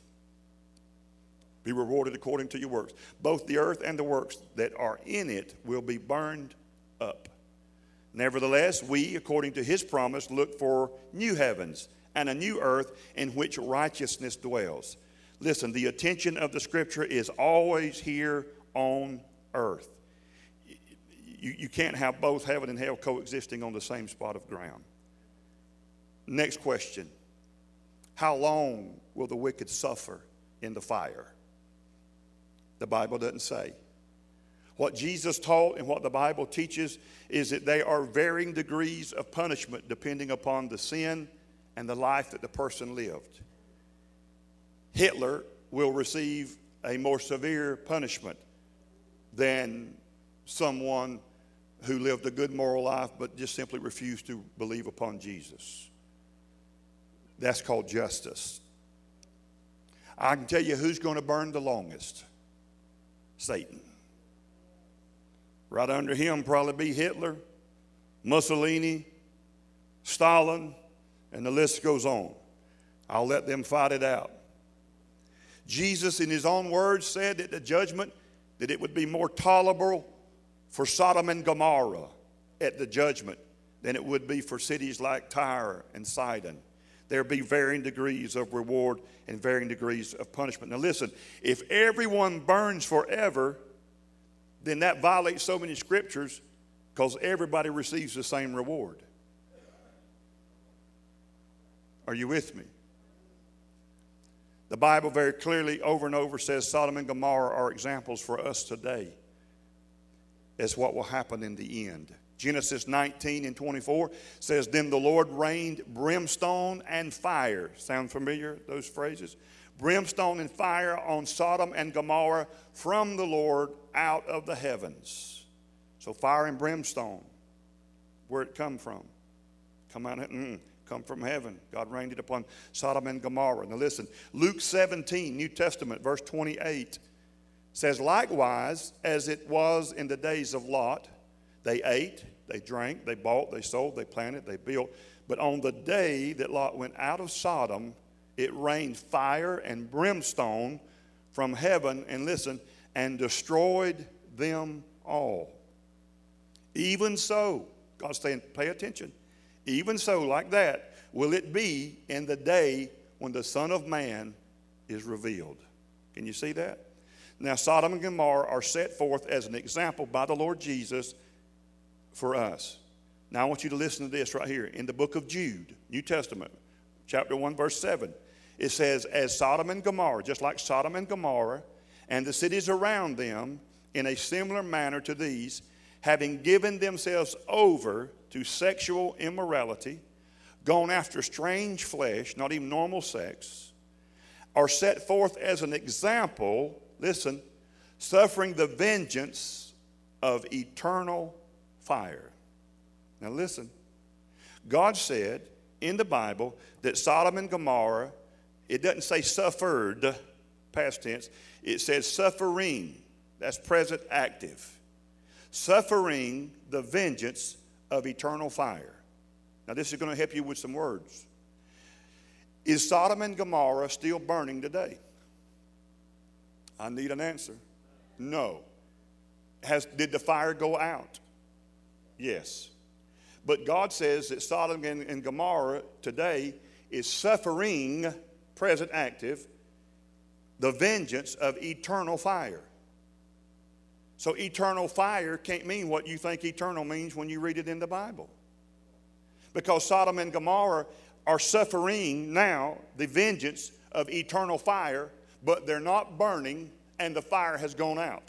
Be rewarded according to your works. Both the earth and the works that are in it will be burned up. Nevertheless, we, according to his promise, look for new heavens and a new earth in which righteousness dwells. Listen, the attention of the Scripture is always here on earth. You, you can't have both heaven and hell coexisting on the same spot of ground. Next question. How long will the wicked suffer in the fire? The Bible doesn't say. What Jesus taught and what the Bible teaches is that there are varying degrees of punishment depending upon the sin and the life that the person lived. Hitler will receive a more severe punishment than someone who lived a good moral life but just simply refused to believe upon Jesus. That's called justice. I can tell you who's going to burn the longest. Satan. Right under him probably be Hitler, Mussolini, Stalin, and the list goes on. I'll let them fight it out. Jesus, in his own words, said that the judgment, that it would be more tolerable for Sodom and Gomorrah at the judgment than it would be for cities like Tyre and Sidon. There'll be varying degrees of reward and varying degrees of punishment. Now listen, if everyone burns forever, then that violates so many scriptures because everybody receives the same reward. Are you with me? The Bible very clearly over and over says Sodom and Gomorrah are examples for us today as what will happen in the end. Genesis nineteen and twenty-four says, then the Lord rained brimstone and fire. Sound familiar, those phrases? Brimstone and fire on Sodom and Gomorrah from the Lord out of the heavens. So fire and brimstone, where'd it come from? Come out, mm, come from heaven. God rained it upon Sodom and Gomorrah. Now listen, Luke seventeen, New Testament, verse twenty-eight, says, likewise, as it was in the days of Lot, they ate, they drank, they bought, they sold, they planted, they built. But on the day that Lot went out of Sodom, it rained fire and brimstone from heaven, and listen, and destroyed them all. Even so, God's saying, pay attention. Even so, like that, will it be in the day when the Son of Man is revealed. Can you see that? Now, Sodom and Gomorrah are set forth as an example by the Lord Jesus for us. Now, I want you to listen to this right here. In the book of Jude, New Testament, chapter one, verse seven, it says, as Sodom and Gomorrah, just like Sodom and Gomorrah, and the cities around them, in a similar manner to these, having given themselves over to sexual immorality, gone after strange flesh, not even normal sex, are set forth as an example, listen, suffering the vengeance of eternal fire. Now listen, God said in the Bible that Sodom and Gomorrah, it doesn't say suffered, past tense, it says suffering, that's present active. Suffering the vengeance of eternal fire. Now this is going to help you with some words. Is Sodom and Gomorrah still burning today? I need an answer. No. Has, did the fire go out? Yes. But God says that Sodom and, and Gomorrah today is suffering, present active, the vengeance of eternal fire. So eternal fire can't mean what you think eternal means when you read it in the Bible. Because Sodom and Gomorrah are suffering now the vengeance of eternal fire, but they're not burning and the fire has gone out.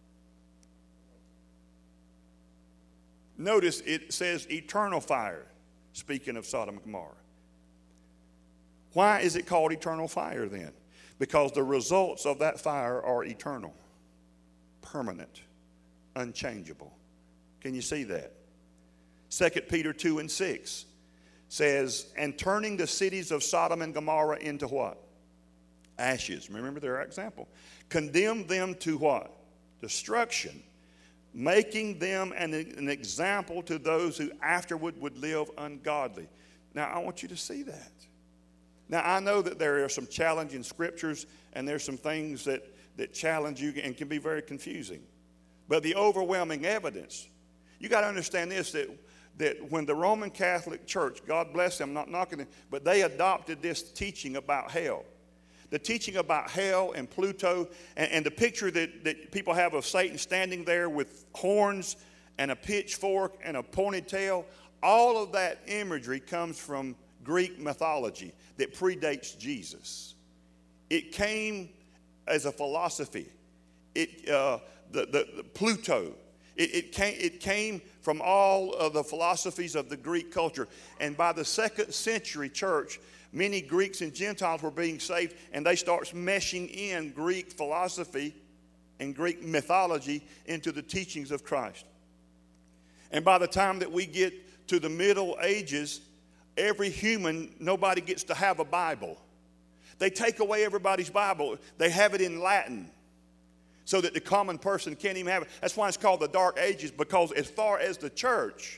Notice it says eternal fire, speaking of Sodom and Gomorrah. Why is it called eternal fire then? Because the results of that fire are eternal, permanent, unchangeable. Can you see that? Second Peter two and six says, and turning the cities of Sodom and Gomorrah into what? Ashes. Remember their example. Condemn them to what? Destruction. Making them an, an example to those who afterward would live ungodly. Now, I want you to see that. Now, I know that there are some challenging scriptures and there's some things that, that challenge you and can be very confusing. But the overwhelming evidence, you got to understand this, that, that when the Roman Catholic Church, God bless them, I'm not knocking them, but they adopted this teaching about hell. The teaching about hell and Pluto, and, and the picture that, that people have of Satan standing there with horns and a pitchfork and a pointed tail, all of that imagery comes from Greek mythology that predates Jesus. It came as a philosophy. It, uh, the, the, the Pluto, it, it, came, it came from all of the philosophies of the Greek culture. And by the second century church, many Greeks and Gentiles were being saved, and they start meshing in Greek philosophy and Greek mythology into the teachings of Christ. And by the time that we get to the Middle Ages, every human, nobody gets to have a Bible. They take away everybody's Bible. They have it in Latin so that the common person can't even have it. That's why it's called the Dark Ages, because as far as the church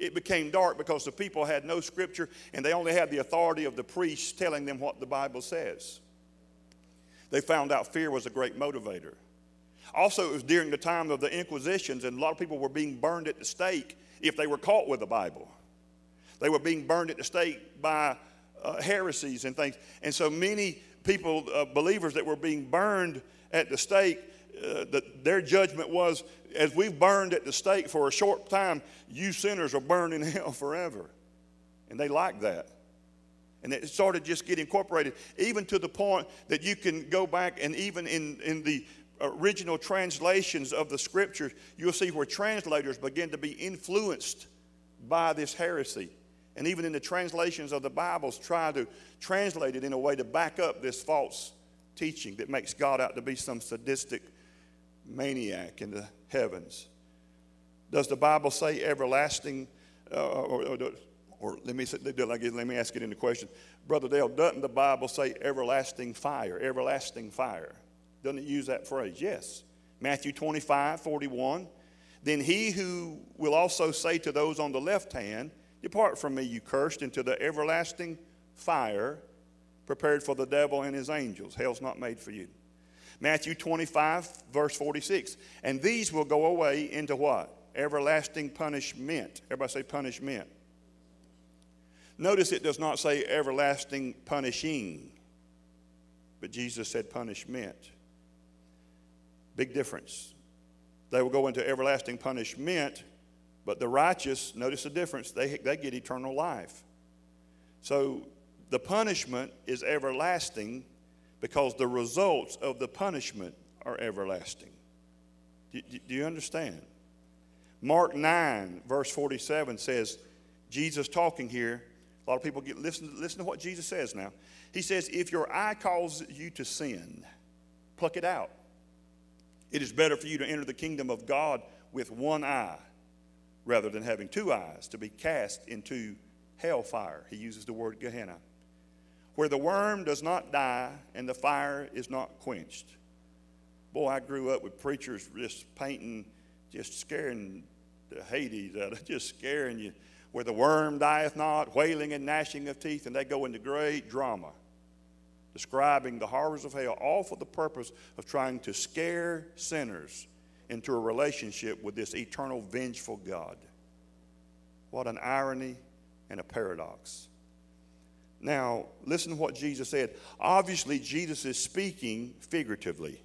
it became dark because the people had no scripture and they only had the authority of the priests telling them what the Bible says. They found out fear was a great motivator. Also, it was during the time of the Inquisitions, and a lot of people were being burned at the stake if they were caught with the Bible. They were being burned at the stake by uh, heresies and things. And so many people, uh, believers that were being burned at the stake, uh, the, their judgment was, as we've burned at the stake for a short time, you sinners are burned in hell forever. And they liked that. And it started just getting incorporated, even to the point that you can go back and even in, in the original translations of the scriptures, you'll see where translators begin to be influenced by this heresy. And even in the translations of the Bibles, try to translate it in a way to back up this false teaching that makes God out to be some sadistic maniac in the heavens. Does the Bible say everlasting, uh, or, or, or let me say, let me ask it in the question, Brother Dale, doesn't the Bible say everlasting fire, everlasting fire? Doesn't it use that phrase? Yes. Matthew twenty-five, forty-one. Then he who will also say to those on the left hand, depart from me, you cursed, into the everlasting fire prepared for the devil and his angels. Hell's not made for you. Matthew twenty-five, verse forty-six. And these will go away into what? Everlasting punishment. Everybody say punishment. Notice it does not say everlasting punishing, but Jesus said punishment. Big difference. They will go into everlasting punishment, but the righteous, notice the difference, they, they get eternal life. So the punishment is everlasting because the results of the punishment are everlasting. Do, do you understand? Mark nine, verse forty-seven says, Jesus talking here, a lot of people get listen, listen to what Jesus says now. He says, if your eye calls you to sin, pluck it out. It is better for you to enter the kingdom of God with one eye rather than having two eyes to be cast into hellfire. He uses the word Gehenna, where the worm does not die and the fire is not quenched. Boy, I grew up with preachers just painting, just scaring the Hades out of, just scaring you, where the worm dieth not, wailing and gnashing of teeth, and they go into great drama, describing the horrors of hell, all for the purpose of trying to scare sinners into a relationship with this eternal, vengeful God. What an irony and a paradox. Now, listen to what Jesus said. Obviously, Jesus is speaking figuratively.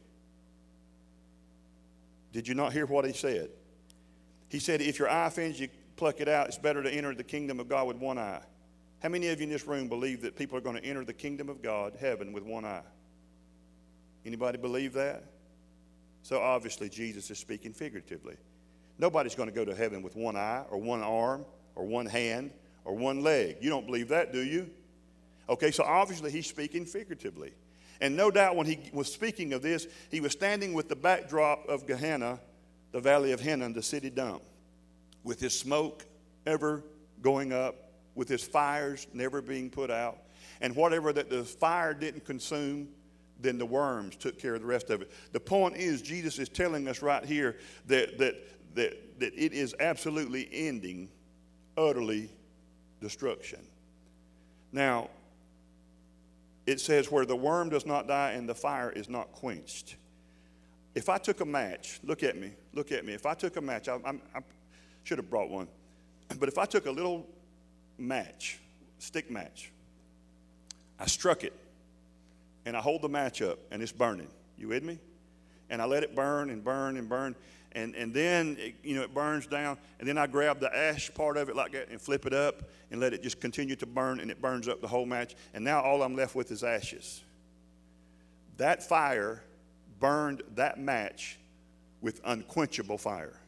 Did you not hear what he said? He said, if your eye offends you, pluck it out. It's better to enter the kingdom of God with one eye. How many of you in this room believe that people are going to enter the kingdom of God, heaven, with one eye? Anybody believe that? So obviously Jesus is speaking figuratively. Nobody's going to go to heaven with one eye or one arm or one hand or one leg. You don't believe that, do you? Okay, so obviously he's speaking figuratively. And no doubt when he was speaking of this, he was standing with the backdrop of Gehenna, the valley of Hinnom, the city dump, with his smoke ever going up, with his fires never being put out. And whatever that the fire didn't consume, then the worms took care of the rest of it. The point is, Jesus is telling us right here that, that, that, that it is absolutely ending, utterly destruction. Now, it says where the worm does not die and the fire is not quenched. If I took a match, look at me, look at me. If I took a match, I, I, I should have brought one. But if I took a little match, stick match, I struck it, and I hold the match up, and it's burning. You with me? And I let it burn and burn and burn, and, and then, it, you know, it burns down, and then I grab the ash part of it like that and flip it up and let it just continue to burn, and it burns up the whole match, and now all I'm left with is ashes. That fire burned that match with unquenchable fire.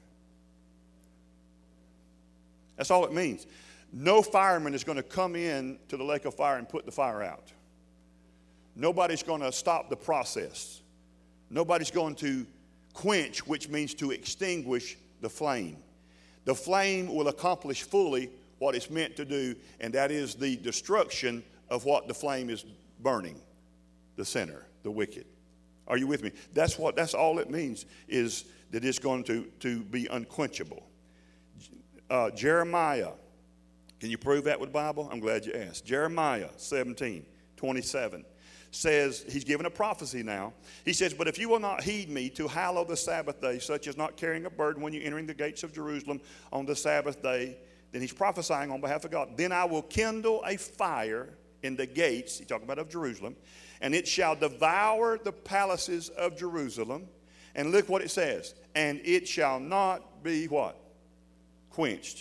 That's all it means. No fireman is going to come in to the lake of fire and put the fire out. Nobody's going to stop the process. Nobody's going to quench, which means to extinguish the flame. The flame will accomplish fully what it's meant to do, and that is the destruction of what the flame is burning, the sinner, the wicked. Are you with me? That's what. That's all it means, is that it's going to, to be unquenchable. Uh, Jeremiah. Can you prove that with the Bible? I'm glad you asked. Jeremiah seventeen twenty-seven says, he's given a prophecy now. He says, but if you will not heed me to hallow the Sabbath day, such as not carrying a burden when you're entering the gates of Jerusalem on the Sabbath day, then he's prophesying on behalf of God. Then I will kindle a fire in the gates, he's talking about of Jerusalem, and it shall devour the palaces of Jerusalem. And look what it says. And it shall not be what? Quenched.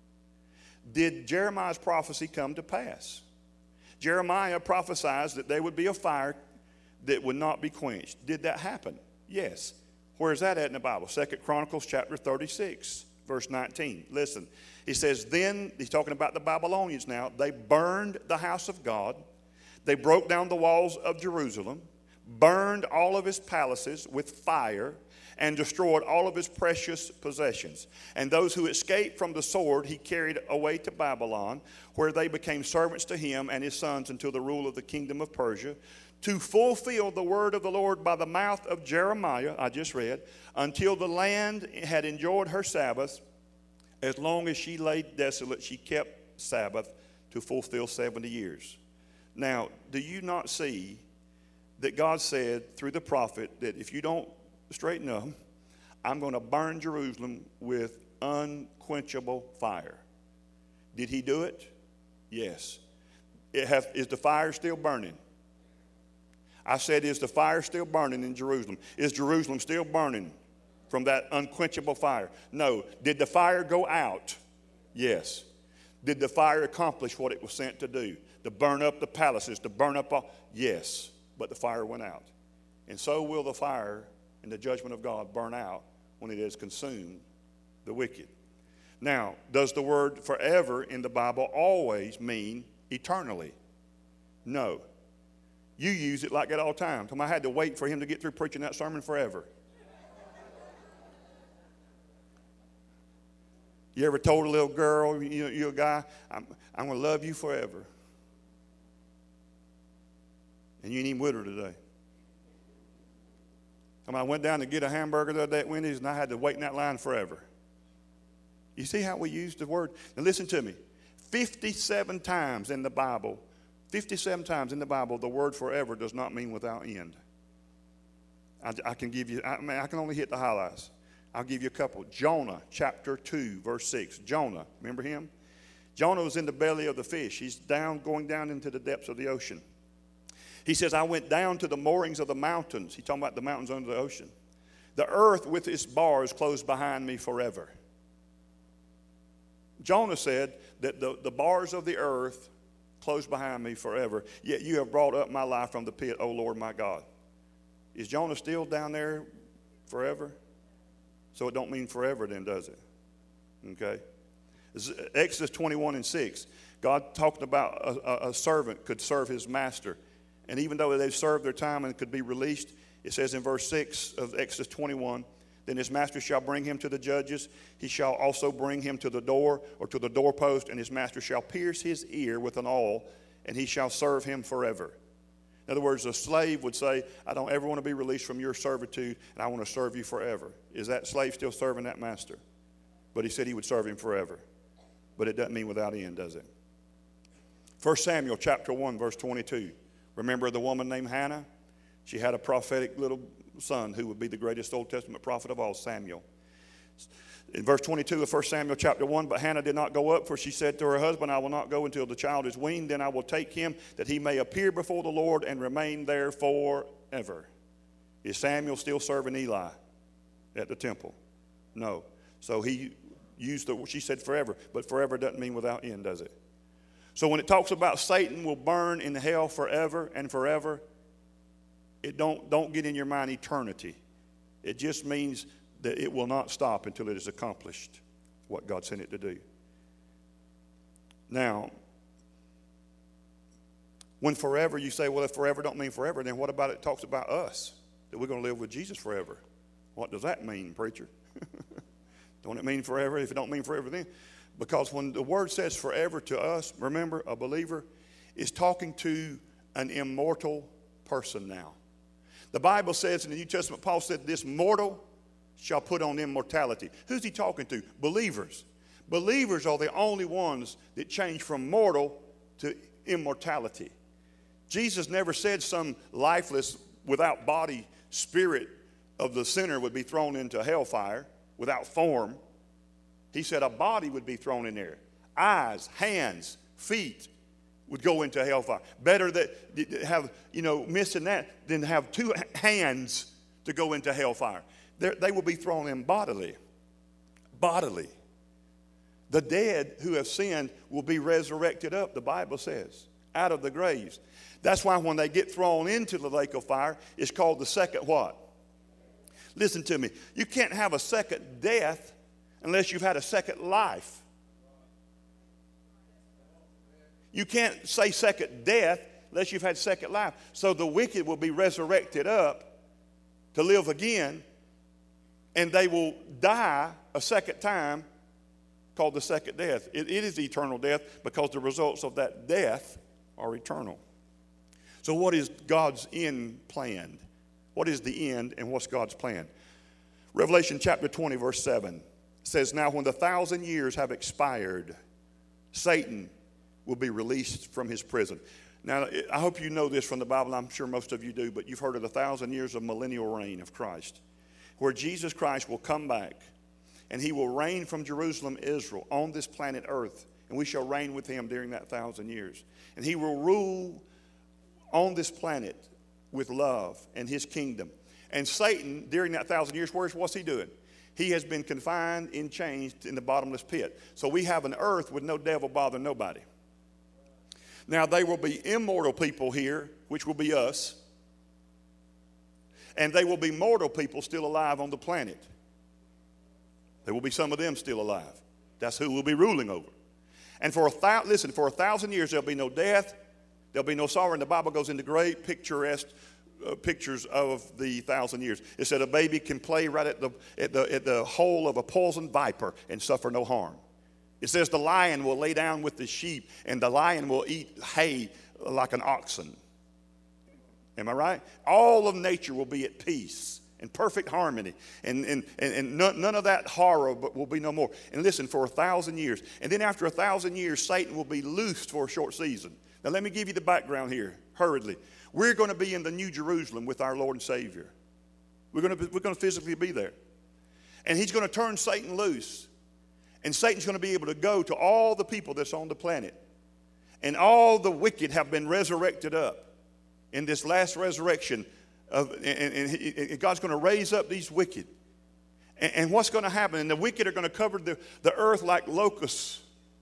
Did Jeremiah's prophecy come to pass? Jeremiah prophesied that there would be a fire that would not be quenched. Did that happen? Yes. Where is that at in the Bible? Second Chronicles chapter thirty-six, verse nineteen. Listen. He says, then, he's talking about the Babylonians now, they burned the house of God. They broke down the walls of Jerusalem, burned all of his palaces with fire, and destroyed all of his precious possessions. And those who escaped from the sword he carried away to Babylon, where they became servants to him and his sons until the rule of the kingdom of Persia, to fulfill the word of the Lord by the mouth of Jeremiah, I just read, until the land had enjoyed her Sabbath. As long as she lay desolate, she kept Sabbath to fulfill seventy years. Now, do you not see that God said through the prophet that if you don't straighten up, I'm going to burn Jerusalem with unquenchable fire? Did he do it? Yes. It has, is the fire still burning? I said, is the fire still burning in Jerusalem? Is Jerusalem still burning from that unquenchable fire? No. Did the fire go out? Yes. Did the fire accomplish what it was sent to do? To burn up the palaces, to burn up all? Yes. But the fire went out. And so will the fire and the judgment of God burn out when it has consumed the wicked. Now, does the word forever in the Bible always mean eternally? No. You use it like that all the time. I had to wait for him to get through preaching that sermon forever. You ever told a little girl, you know, you're a guy, I'm, I'm going to love you forever. And you ain't even with her today. I went down to get a hamburger the other day at Wendy's, and I had to wait in that line forever. You see how we use the word? Now listen to me. fifty-seven times in the Bible, fifty-seven times in the Bible, the word forever does not mean without end. I, I can give you, I, mean, I can only hit the highlights. I'll give you a couple. Jonah, chapter two, verse six. Jonah, remember him? Jonah was in the belly of the fish. He's down, going down into the depths of the ocean. He says, I went down to the moorings of the mountains. He's talking about the mountains under the ocean. The earth with its bars closed behind me forever. Jonah said that the, the bars of the earth closed behind me forever. Yet you have brought up my life from the pit, O Lord my God. Is Jonah still down there forever? So it don't mean forever then, does it? Okay. Exodus twenty-one and six. God talked about a, a, a servant could serve his master. And even though they've served their time and could be released, it says in verse six of Exodus twenty-one, then his master shall bring him to the judges. He shall also bring him to the door or to the doorpost, and his master shall pierce his ear with an awl, and he shall serve him forever. In other words, a slave would say, I don't ever want to be released from your servitude, and I want to serve you forever. Is that slave still serving that master? But he said he would serve him forever. But it doesn't mean without end, does it? First Samuel chapter one, verse twenty-two. Remember the woman named Hannah? She had a prophetic little son who would be the greatest Old Testament prophet of all, Samuel. In verse twenty-two of First Samuel chapter one, but Hannah did not go up, for she said to her husband, I will not go until the child is weaned, then I will take him, that he may appear before the Lord and remain there forever. Is Samuel still serving Eli at the temple? No. So he used the, she said forever, but forever doesn't mean without end, does it? So when it talks about Satan will burn in hell forever and forever, it don't, don't get in your mind eternity. It just means that it will not stop until it is accomplished what God sent it to do. Now, when forever, you say, well, if forever don't mean forever, then what about it talks about us, that we're going to live with Jesus forever? What does that mean, preacher? Don't it mean forever? If it don't mean forever, then? Because when the word says forever to us, remember, a believer is talking to an immortal person now. The Bible says in the New Testament, Paul said, this mortal shall put on immortality. Who's he talking to? Believers. Believers are the only ones that change from mortal to immortality. Jesus never said some lifeless, without body, spirit of the sinner would be thrown into hellfire without form. He said a body would be thrown in there. Eyes, hands, feet would go into hellfire. Better that have, you know, missing that than have two hands to go into hellfire. They're, they will be thrown in bodily. Bodily. The dead who have sinned will be resurrected up, the Bible says, out of the graves. That's why when they get thrown into the lake of fire, it's called the second what? Listen to me. You can't have a second death unless you've had a second life. You can't say second death unless you've had second life. So the wicked will be resurrected up to live again, and they will die a second time, called the second death. It, it is eternal death because the results of that death are eternal. So what is God's end plan? What is the end and what's God's plan? Revelation chapter twenty verse seven says, now when the thousand years have expired, Satan will be released from his prison. Now, I hope you know this from the Bible. I'm sure most of you do, but you've heard of the thousand years of millennial reign of Christ, where Jesus Christ will come back and he will reign from Jerusalem, Israel, on this planet Earth, and we shall reign with him during that thousand years. And he will rule on this planet with love and his kingdom. And Satan, during that thousand years, where's, what's he doing? He has been confined in chains in the bottomless pit. So we have an earth with no devil bothering nobody. Now, there will be immortal people here, which will be us. And they will be mortal people still alive on the planet. There will be some of them still alive. That's who we'll be ruling over. And for a thousand, listen, for a thousand years there'll be no death, there'll be no sorrow. And the Bible goes into great picturesque uh, pictures of the thousand years. It said a baby can play right at the at the at the hole of a poisoned viper and suffer no harm. It says the lion will lay down with the sheep, and the lion will eat hay like an oxen. Am I right? All of nature will be at peace and perfect harmony, and, and, and, and none, none of that horror will be no more. And listen, for a thousand years. And then after a thousand years, Satan will be loosed for a short season. Now let me give you the background here, hurriedly. We're going to be in the New Jerusalem with our Lord and Savior. We're going to, we're going to physically be there. And he's going to turn Satan loose. And Satan's going to be able to go to all the people that's on the planet. And all the wicked have been resurrected up in this last resurrection. Of, and, and, and God's going to raise up these wicked. And, and what's going to happen? And the wicked are going to cover the, the earth like locusts.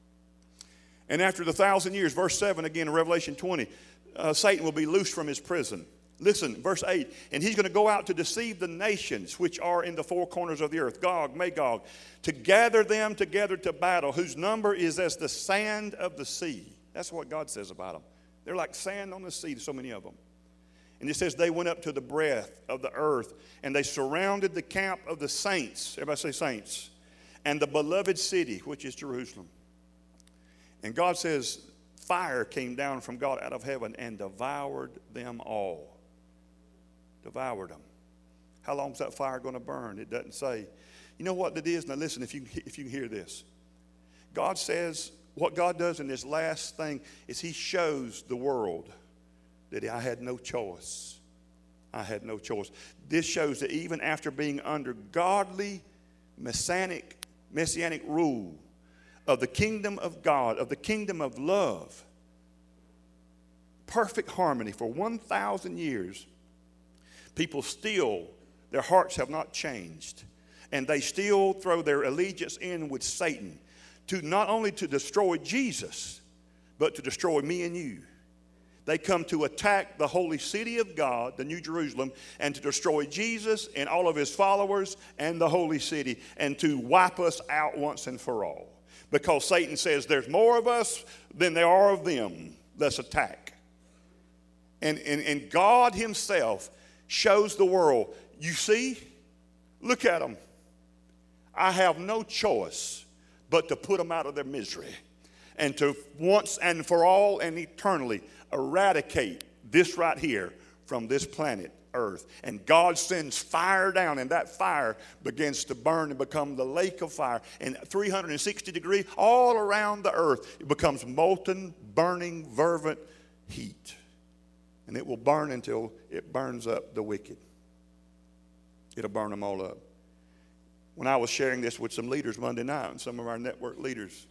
And after the thousand years, verse seven again in Revelation twenty, uh, Satan will be loosed from his prison. Listen, verse eight, and he's going to go out to deceive the nations which are in the four corners of the earth, Gog, Magog, to gather them together to battle, whose number is as the sand of the sea. That's what God says about them. They're like sand on the sea, so many of them. And it says they went up to the breadth of the earth, and they surrounded the camp of the saints. Everybody say saints. And the beloved city, which is Jerusalem. And God says fire came down from God out of heaven and devoured them all. Devoured them. How long is that fire going to burn? It doesn't say. You know what it is? Now listen, if you, if you can hear this. God says, what God does in this last thing is he shows the world that I had no choice. I had no choice. This shows that even after being under godly, messianic, messianic rule of the kingdom of God, of the kingdom of love, perfect harmony for one thousand years, people still, their hearts have not changed. And they still throw their allegiance in with Satan, to not only to destroy Jesus, but to destroy me and you. They come to attack the holy city of God, the New Jerusalem, and to destroy Jesus and all of his followers and the holy city, and to wipe us out once and for all. Because Satan says there's more of us than there are of them. Let's attack. And, and, and God himself shows the world, you see, look at them. I have no choice but to put them out of their misery and to once and for all and eternally eradicate this right here from this planet Earth. And God sends fire down, and that fire begins to burn and become the lake of fire. And three hundred sixty degrees all around the earth, it becomes molten, burning, fervent heat. And it will burn until it burns up the wicked. It'll burn them all up. When I was sharing this with some leaders Monday night, and some of our network leaders,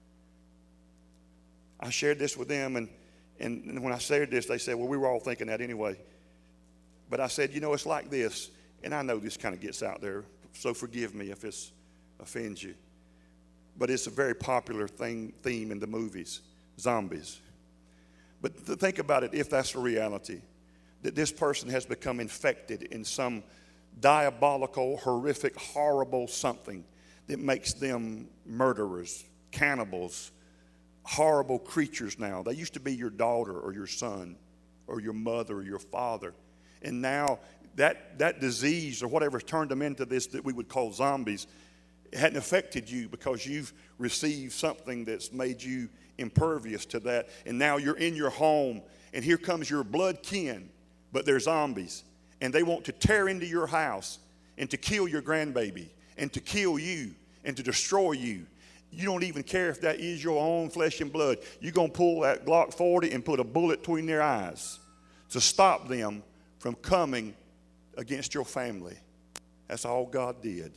I shared this with them, and, and when I shared this, they said, well, we were all thinking that anyway. But I said, you know, it's like this, and I know this kind of gets out there, so forgive me if this offends you. But it's a very popular thing, theme in the movies, zombies. But to think about it, if that's a reality, that this person has become infected in some diabolical, horrific, horrible something that makes them murderers, cannibals, horrible creatures now. They used to be your daughter or your son or your mother or your father. And now that, that disease or whatever turned them into this that we would call zombies, it hadn't affected you because you've received something that's made you impervious to that. And now you're in your home, and here comes your blood kin, but they're zombies. And they want to tear into your house and to kill your grandbaby and to kill you and to destroy you. You don't even care if that is your own flesh and blood. You're going to pull that Glock forty and put a bullet between their eyes to stop them from coming against your family. That's all God did.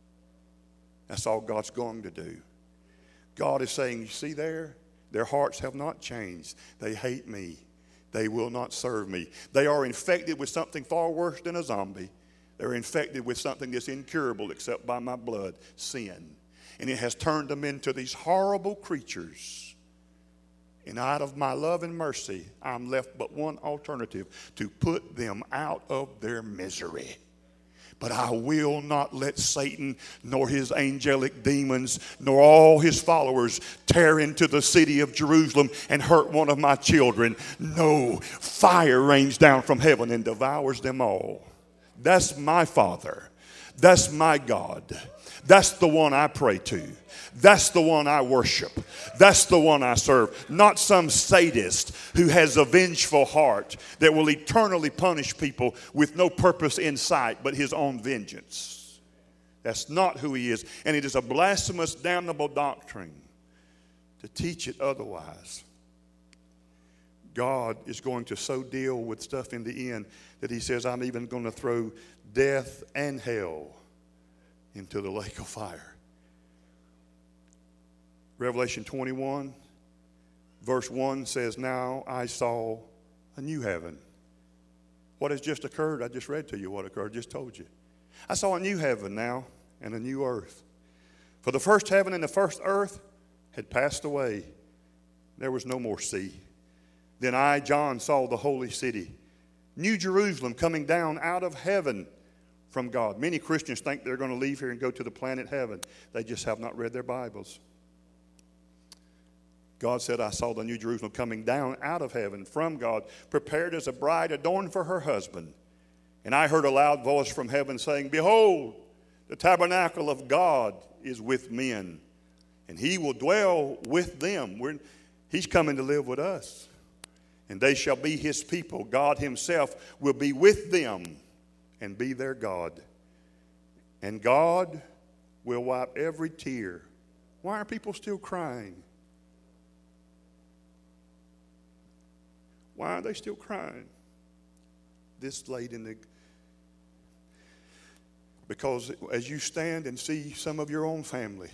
That's all God's going to do. God is saying, you see there? Their hearts have not changed. They hate me. They will not serve me. They are infected with something far worse than a zombie. They're infected with something that's incurable except by my blood, sin. And it has turned them into these horrible creatures. And out of my love and mercy, I'm left but one alternative: to put them out of their misery. But I will not let Satan nor his angelic demons nor all his followers tear into the city of Jerusalem and hurt one of my children. No, fire rains down from heaven and devours them all. That's my Father. That's my God. That's the one I pray to. That's the one I worship. That's the one I serve. Not some sadist who has a vengeful heart that will eternally punish people with no purpose in sight but his own vengeance. That's not who he is. And it is a blasphemous, damnable doctrine to teach it otherwise. God is going to so deal with stuff in the end that he says, I'm even going to throw death and hell into the lake of fire. Revelation twenty-one, verse one says, now I saw a new heaven. What has just occurred? I just read to you what occurred, I just told you. I saw a new heaven now and a new earth. For the first heaven and the first earth had passed away. There was no more sea. Then I, John, saw the holy city, New Jerusalem, coming down out of heaven from God. Many Christians think they're going to leave here and go to the planet heaven. They just have not read their Bibles. God said, I saw the New Jerusalem coming down out of heaven from God, prepared as a bride adorned for her husband. And I heard a loud voice from heaven saying, behold, the tabernacle of God is with men, and he will dwell with them. We're, he's coming to live with us. And they shall be his people. God himself will be with them and be their God. And God will wipe every tear. Why are people still crying? Why are they still crying this late in the... Because as you stand and see some of your own family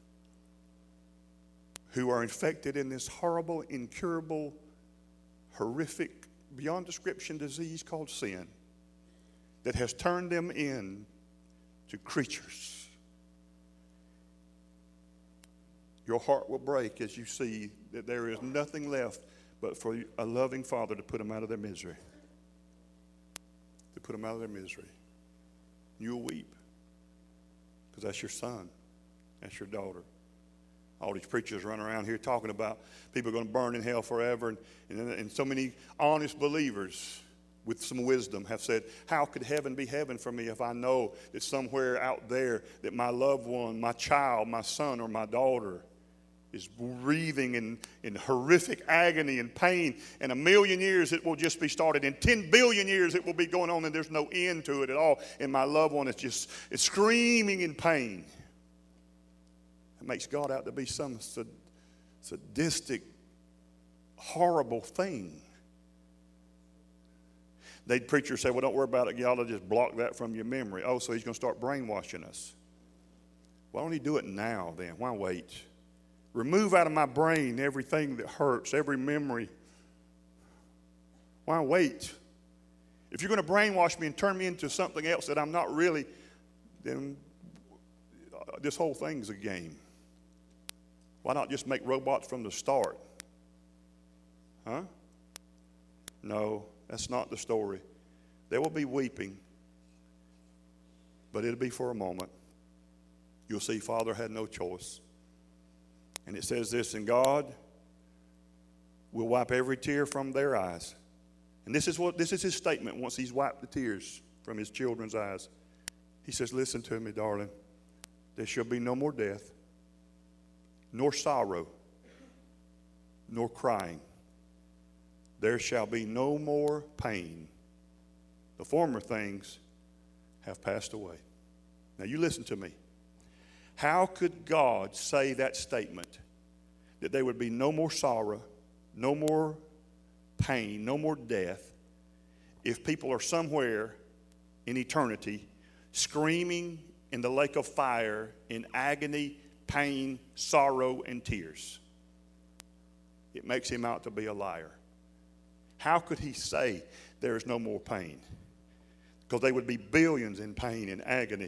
who are infected in this horrible, incurable, horrific, beyond description disease called sin that has turned them in to creatures, your heart will break as you see that there is nothing left but for a loving Father to put them out of their misery. To put them out of their misery. You'll weep because that's your son. That's your daughter. All these preachers run around here talking about people are going to burn in hell forever. And, and, and so many honest believers with some wisdom have said, how could heaven be heaven for me if I know that somewhere out there that my loved one, my child, my son or my daughter is breathing in, in horrific agony and pain. In a million years, it will just be started. In ten billion years, it will be going on, and there's no end to it at all. And my loved one is just is screaming in pain. It makes God out to be some sadistic, horrible thing. They preachers say, well, don't worry about it. Y'all will just block that from your memory. Oh, so he's going to start brainwashing us. Why don't he do it now then? Why wait? Remove out of my brain everything that hurts, every memory. Why wait? If you're going to brainwash me and turn me into something else that I'm not really, then this whole thing's a game. Why not just make robots from the start? Huh? No, that's not the story. There will be weeping, but it'll be for a moment. You'll see Father had no choice. And it says this, and God will wipe every tear from their eyes. And this is what this is his statement once he's wiped the tears from his children's eyes. He says, listen to me, darling. There shall be no more death, nor sorrow, nor crying. There shall be no more pain. The former things have passed away. Now you listen to me. How could God say that statement, that there would be no more sorrow, no more pain, no more death, if people are somewhere in eternity screaming in the lake of fire in agony, pain, sorrow, and tears? It makes him out to be a liar. How could he say there is no more pain? Because they would be billions in pain and agony.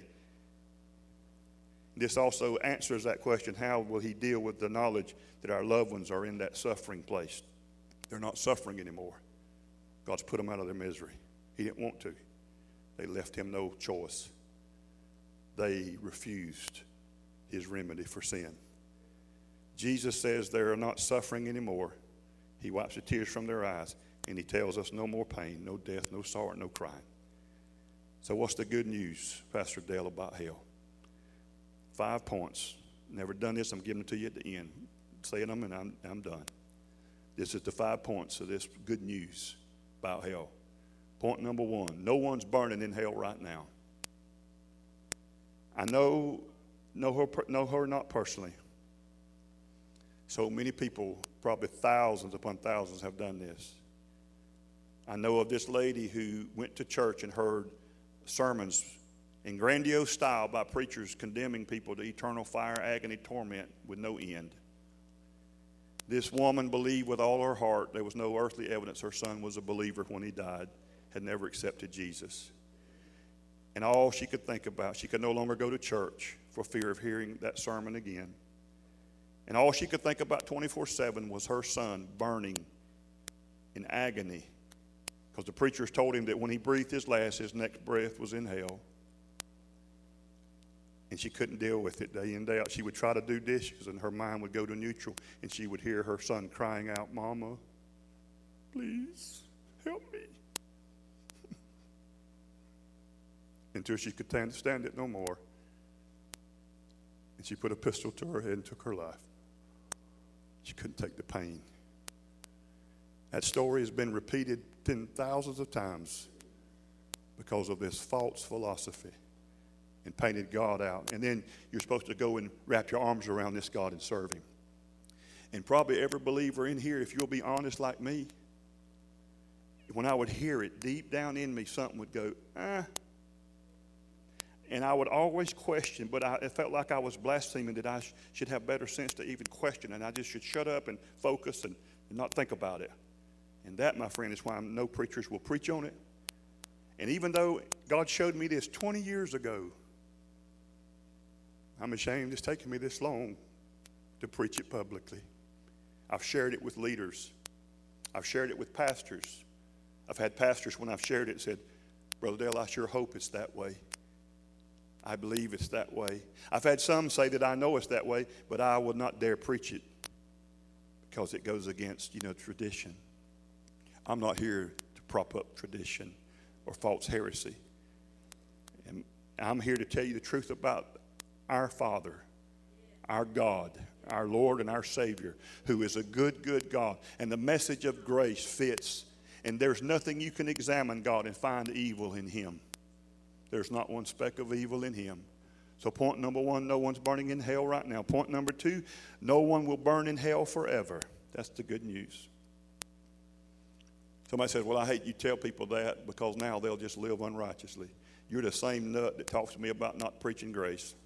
This also answers that question, how will he deal with the knowledge that our loved ones are in that suffering place? They're not suffering anymore. God's put them out of their misery. He didn't want to. They left him no choice. They refused his remedy for sin. Jesus says they are not suffering anymore. He wipes the tears from their eyes, and he tells us no more pain, no death, no sorrow, no crying. So what's the good news, Pastor Dale, about hell? Five points. Never done this. I'm giving it to you at the end. Saying them and I'm, I'm done. This is the five points of this good news about hell. Point number one. No one's burning in hell right now. I know, know her, know her not personally. So many people, probably thousands upon thousands, have done this. I know of this lady who went to church and heard sermons in grandiose style by preachers condemning people to eternal fire, agony, torment with no end. This woman believed with all her heart there was no earthly evidence her son was a believer when he died, had never accepted Jesus. And all she could think about, she could no longer go to church for fear of hearing that sermon again. And all she could think about twenty-four seven was her son burning in agony, because the preachers told him that when he breathed his last, his next breath was in hell. And she couldn't deal with it day in, day out. She would try to do dishes, and her mind would go to neutral, and she would hear her son crying out, "Mama, please help me." Until she could stand it no more. And she put a pistol to her head and took her life. She couldn't take the pain. That story has been repeated ten thousands of times because of this false philosophy, and painted God out. And then you're supposed to go and wrap your arms around this God and serve him. And probably every believer in here, if you'll be honest like me, when I would hear it deep down in me, something would go, ah. And I would always question, but I, it felt like I was blaspheming, that I sh- should have better sense to even question, and I just should shut up and focus and, and not think about it. And that, my friend, is why no preachers will preach on it. And even though God showed me this twenty years ago, I'm ashamed it's taken me this long to preach it publicly. I've shared it with leaders. I've shared it with pastors. I've had pastors, when I've shared it, said, "Brother Dale, I sure hope it's that way. I believe it's that way." I've had some say that I know it's that way, but I would not dare preach it because it goes against, you know, tradition. I'm not here to prop up tradition or false heresy. And I'm here to tell you the truth about our Father our God, our Lord and our Savior, who is a good, good God. And the message of grace fits. And there's nothing you can examine God and find evil in him. There's not one speck of evil in him. So point number one, no one's burning in hell right now. Point number two, no one will burn in hell forever. That's the good news. Somebody says, well, I hate you tell people that because now they'll just live unrighteously. You're the same nut that talks to me about not preaching grace.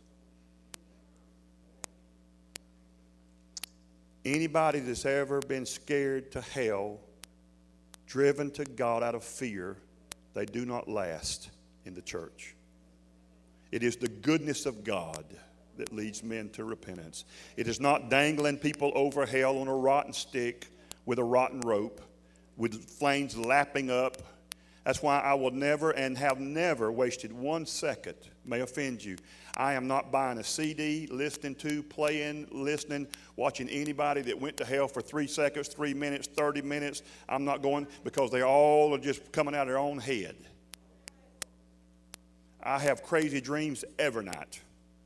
Anybody that's ever been scared to hell, driven to God out of fear, they do not last in the church. It is the goodness of God that leads men to repentance. It is not dangling people over hell on a rotten stick with a rotten rope, with flames lapping up. That's why I will never and have never wasted one second, may offend you. I am not buying a C D, listening to, playing, listening, watching anybody that went to hell for three seconds, three minutes, thirty minutes. I'm not going because they all are just coming out of their own head. I have crazy dreams every night.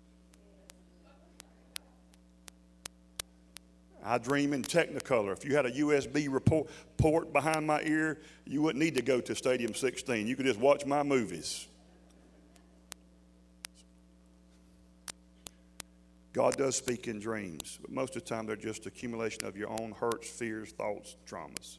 I dream in Technicolor. If you had a U S B report, port behind my ear, you wouldn't need to go to Stadium sixteen. You could just watch my movies. God does speak in dreams, but most of the time they're just accumulation of your own hurts, fears, thoughts, traumas.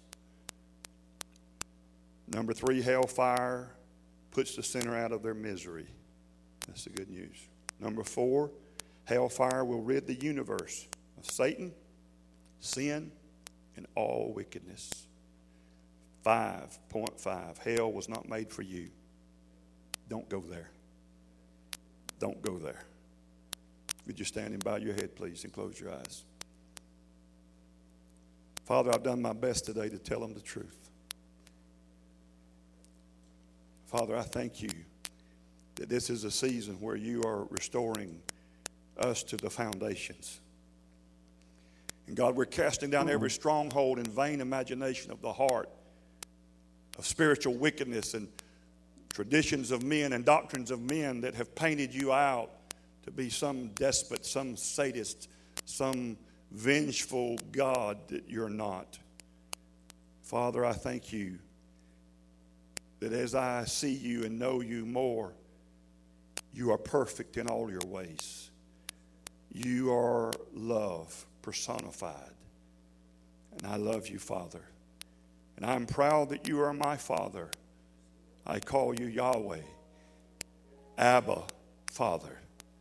Number three, hellfire puts the sinner out of their misery. That's the good news. Number four, hellfire will rid the universe of Satan, sin, and all wickedness. five point five, hell was not made for you. Don't go there. Don't go there. Would you stand and bow your head, please, and close your eyes? Father, I've done my best today to tell them the truth. Father, I thank you that this is a season where you are restoring us to the foundations. And God, we're casting down every stronghold and vain imagination of the heart, of spiritual wickedness and traditions of men and doctrines of men that have painted you out to be some despot, some sadist, some vengeful God that you're not. Father, I thank you that as I see you and know you more, you are perfect in all your ways. You are love personified. And I love you, Father. And I'm proud that you are my Father. I call you Yahweh, Abba, Father.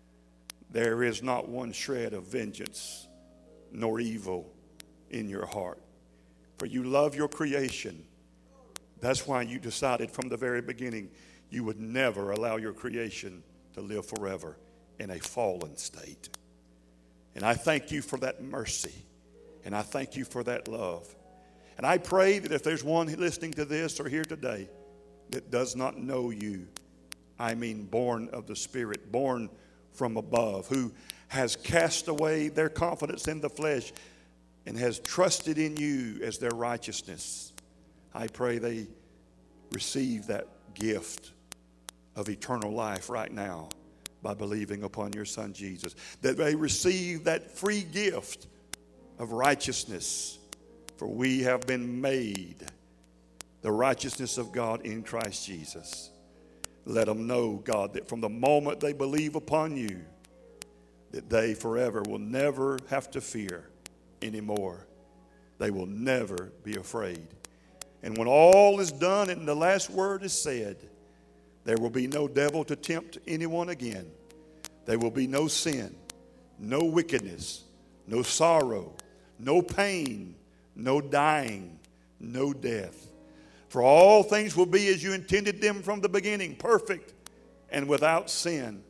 There is not one shred of vengeance nor evil in your heart. For you love your creation. That's why you decided from the very beginning you would never allow your creation to live forever in a fallen state. And I thank you for that mercy. And I thank you for that love. And I pray that if there's one listening to this or here today that does not know you, I mean born of the Spirit, born from above, who has cast away their confidence in the flesh and has trusted in you as their righteousness, I pray they receive that gift of eternal life right now by believing upon your Son Jesus. That they receive that free gift of righteousness, for we have been made the righteousness of God in Christ Jesus. Let them know, God, that from the moment they believe upon you, that they forever will never have to fear anymore. They will never be afraid. And when all is done and the last word is said, there will be no devil to tempt anyone again. There will be no sin, no wickedness, no sorrow, no pain, no dying, no death. For all things will be as you intended them from the beginning, perfect and without sin,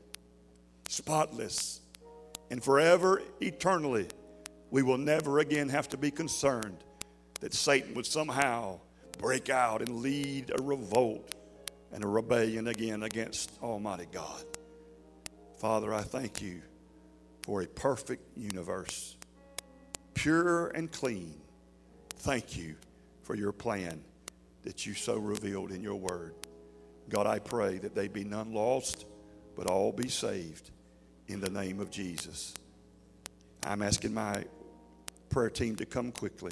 spotless, and forever, eternally. We will never again have to be concerned that Satan would somehow break out and lead a revolt and a rebellion again against Almighty God. Father, I thank you for a perfect universe, pure and clean. Thank you for your plan that you so revealed in your word. God, I pray that they be none lost, but all be saved in the name of Jesus. I'm asking my prayer team to come quickly.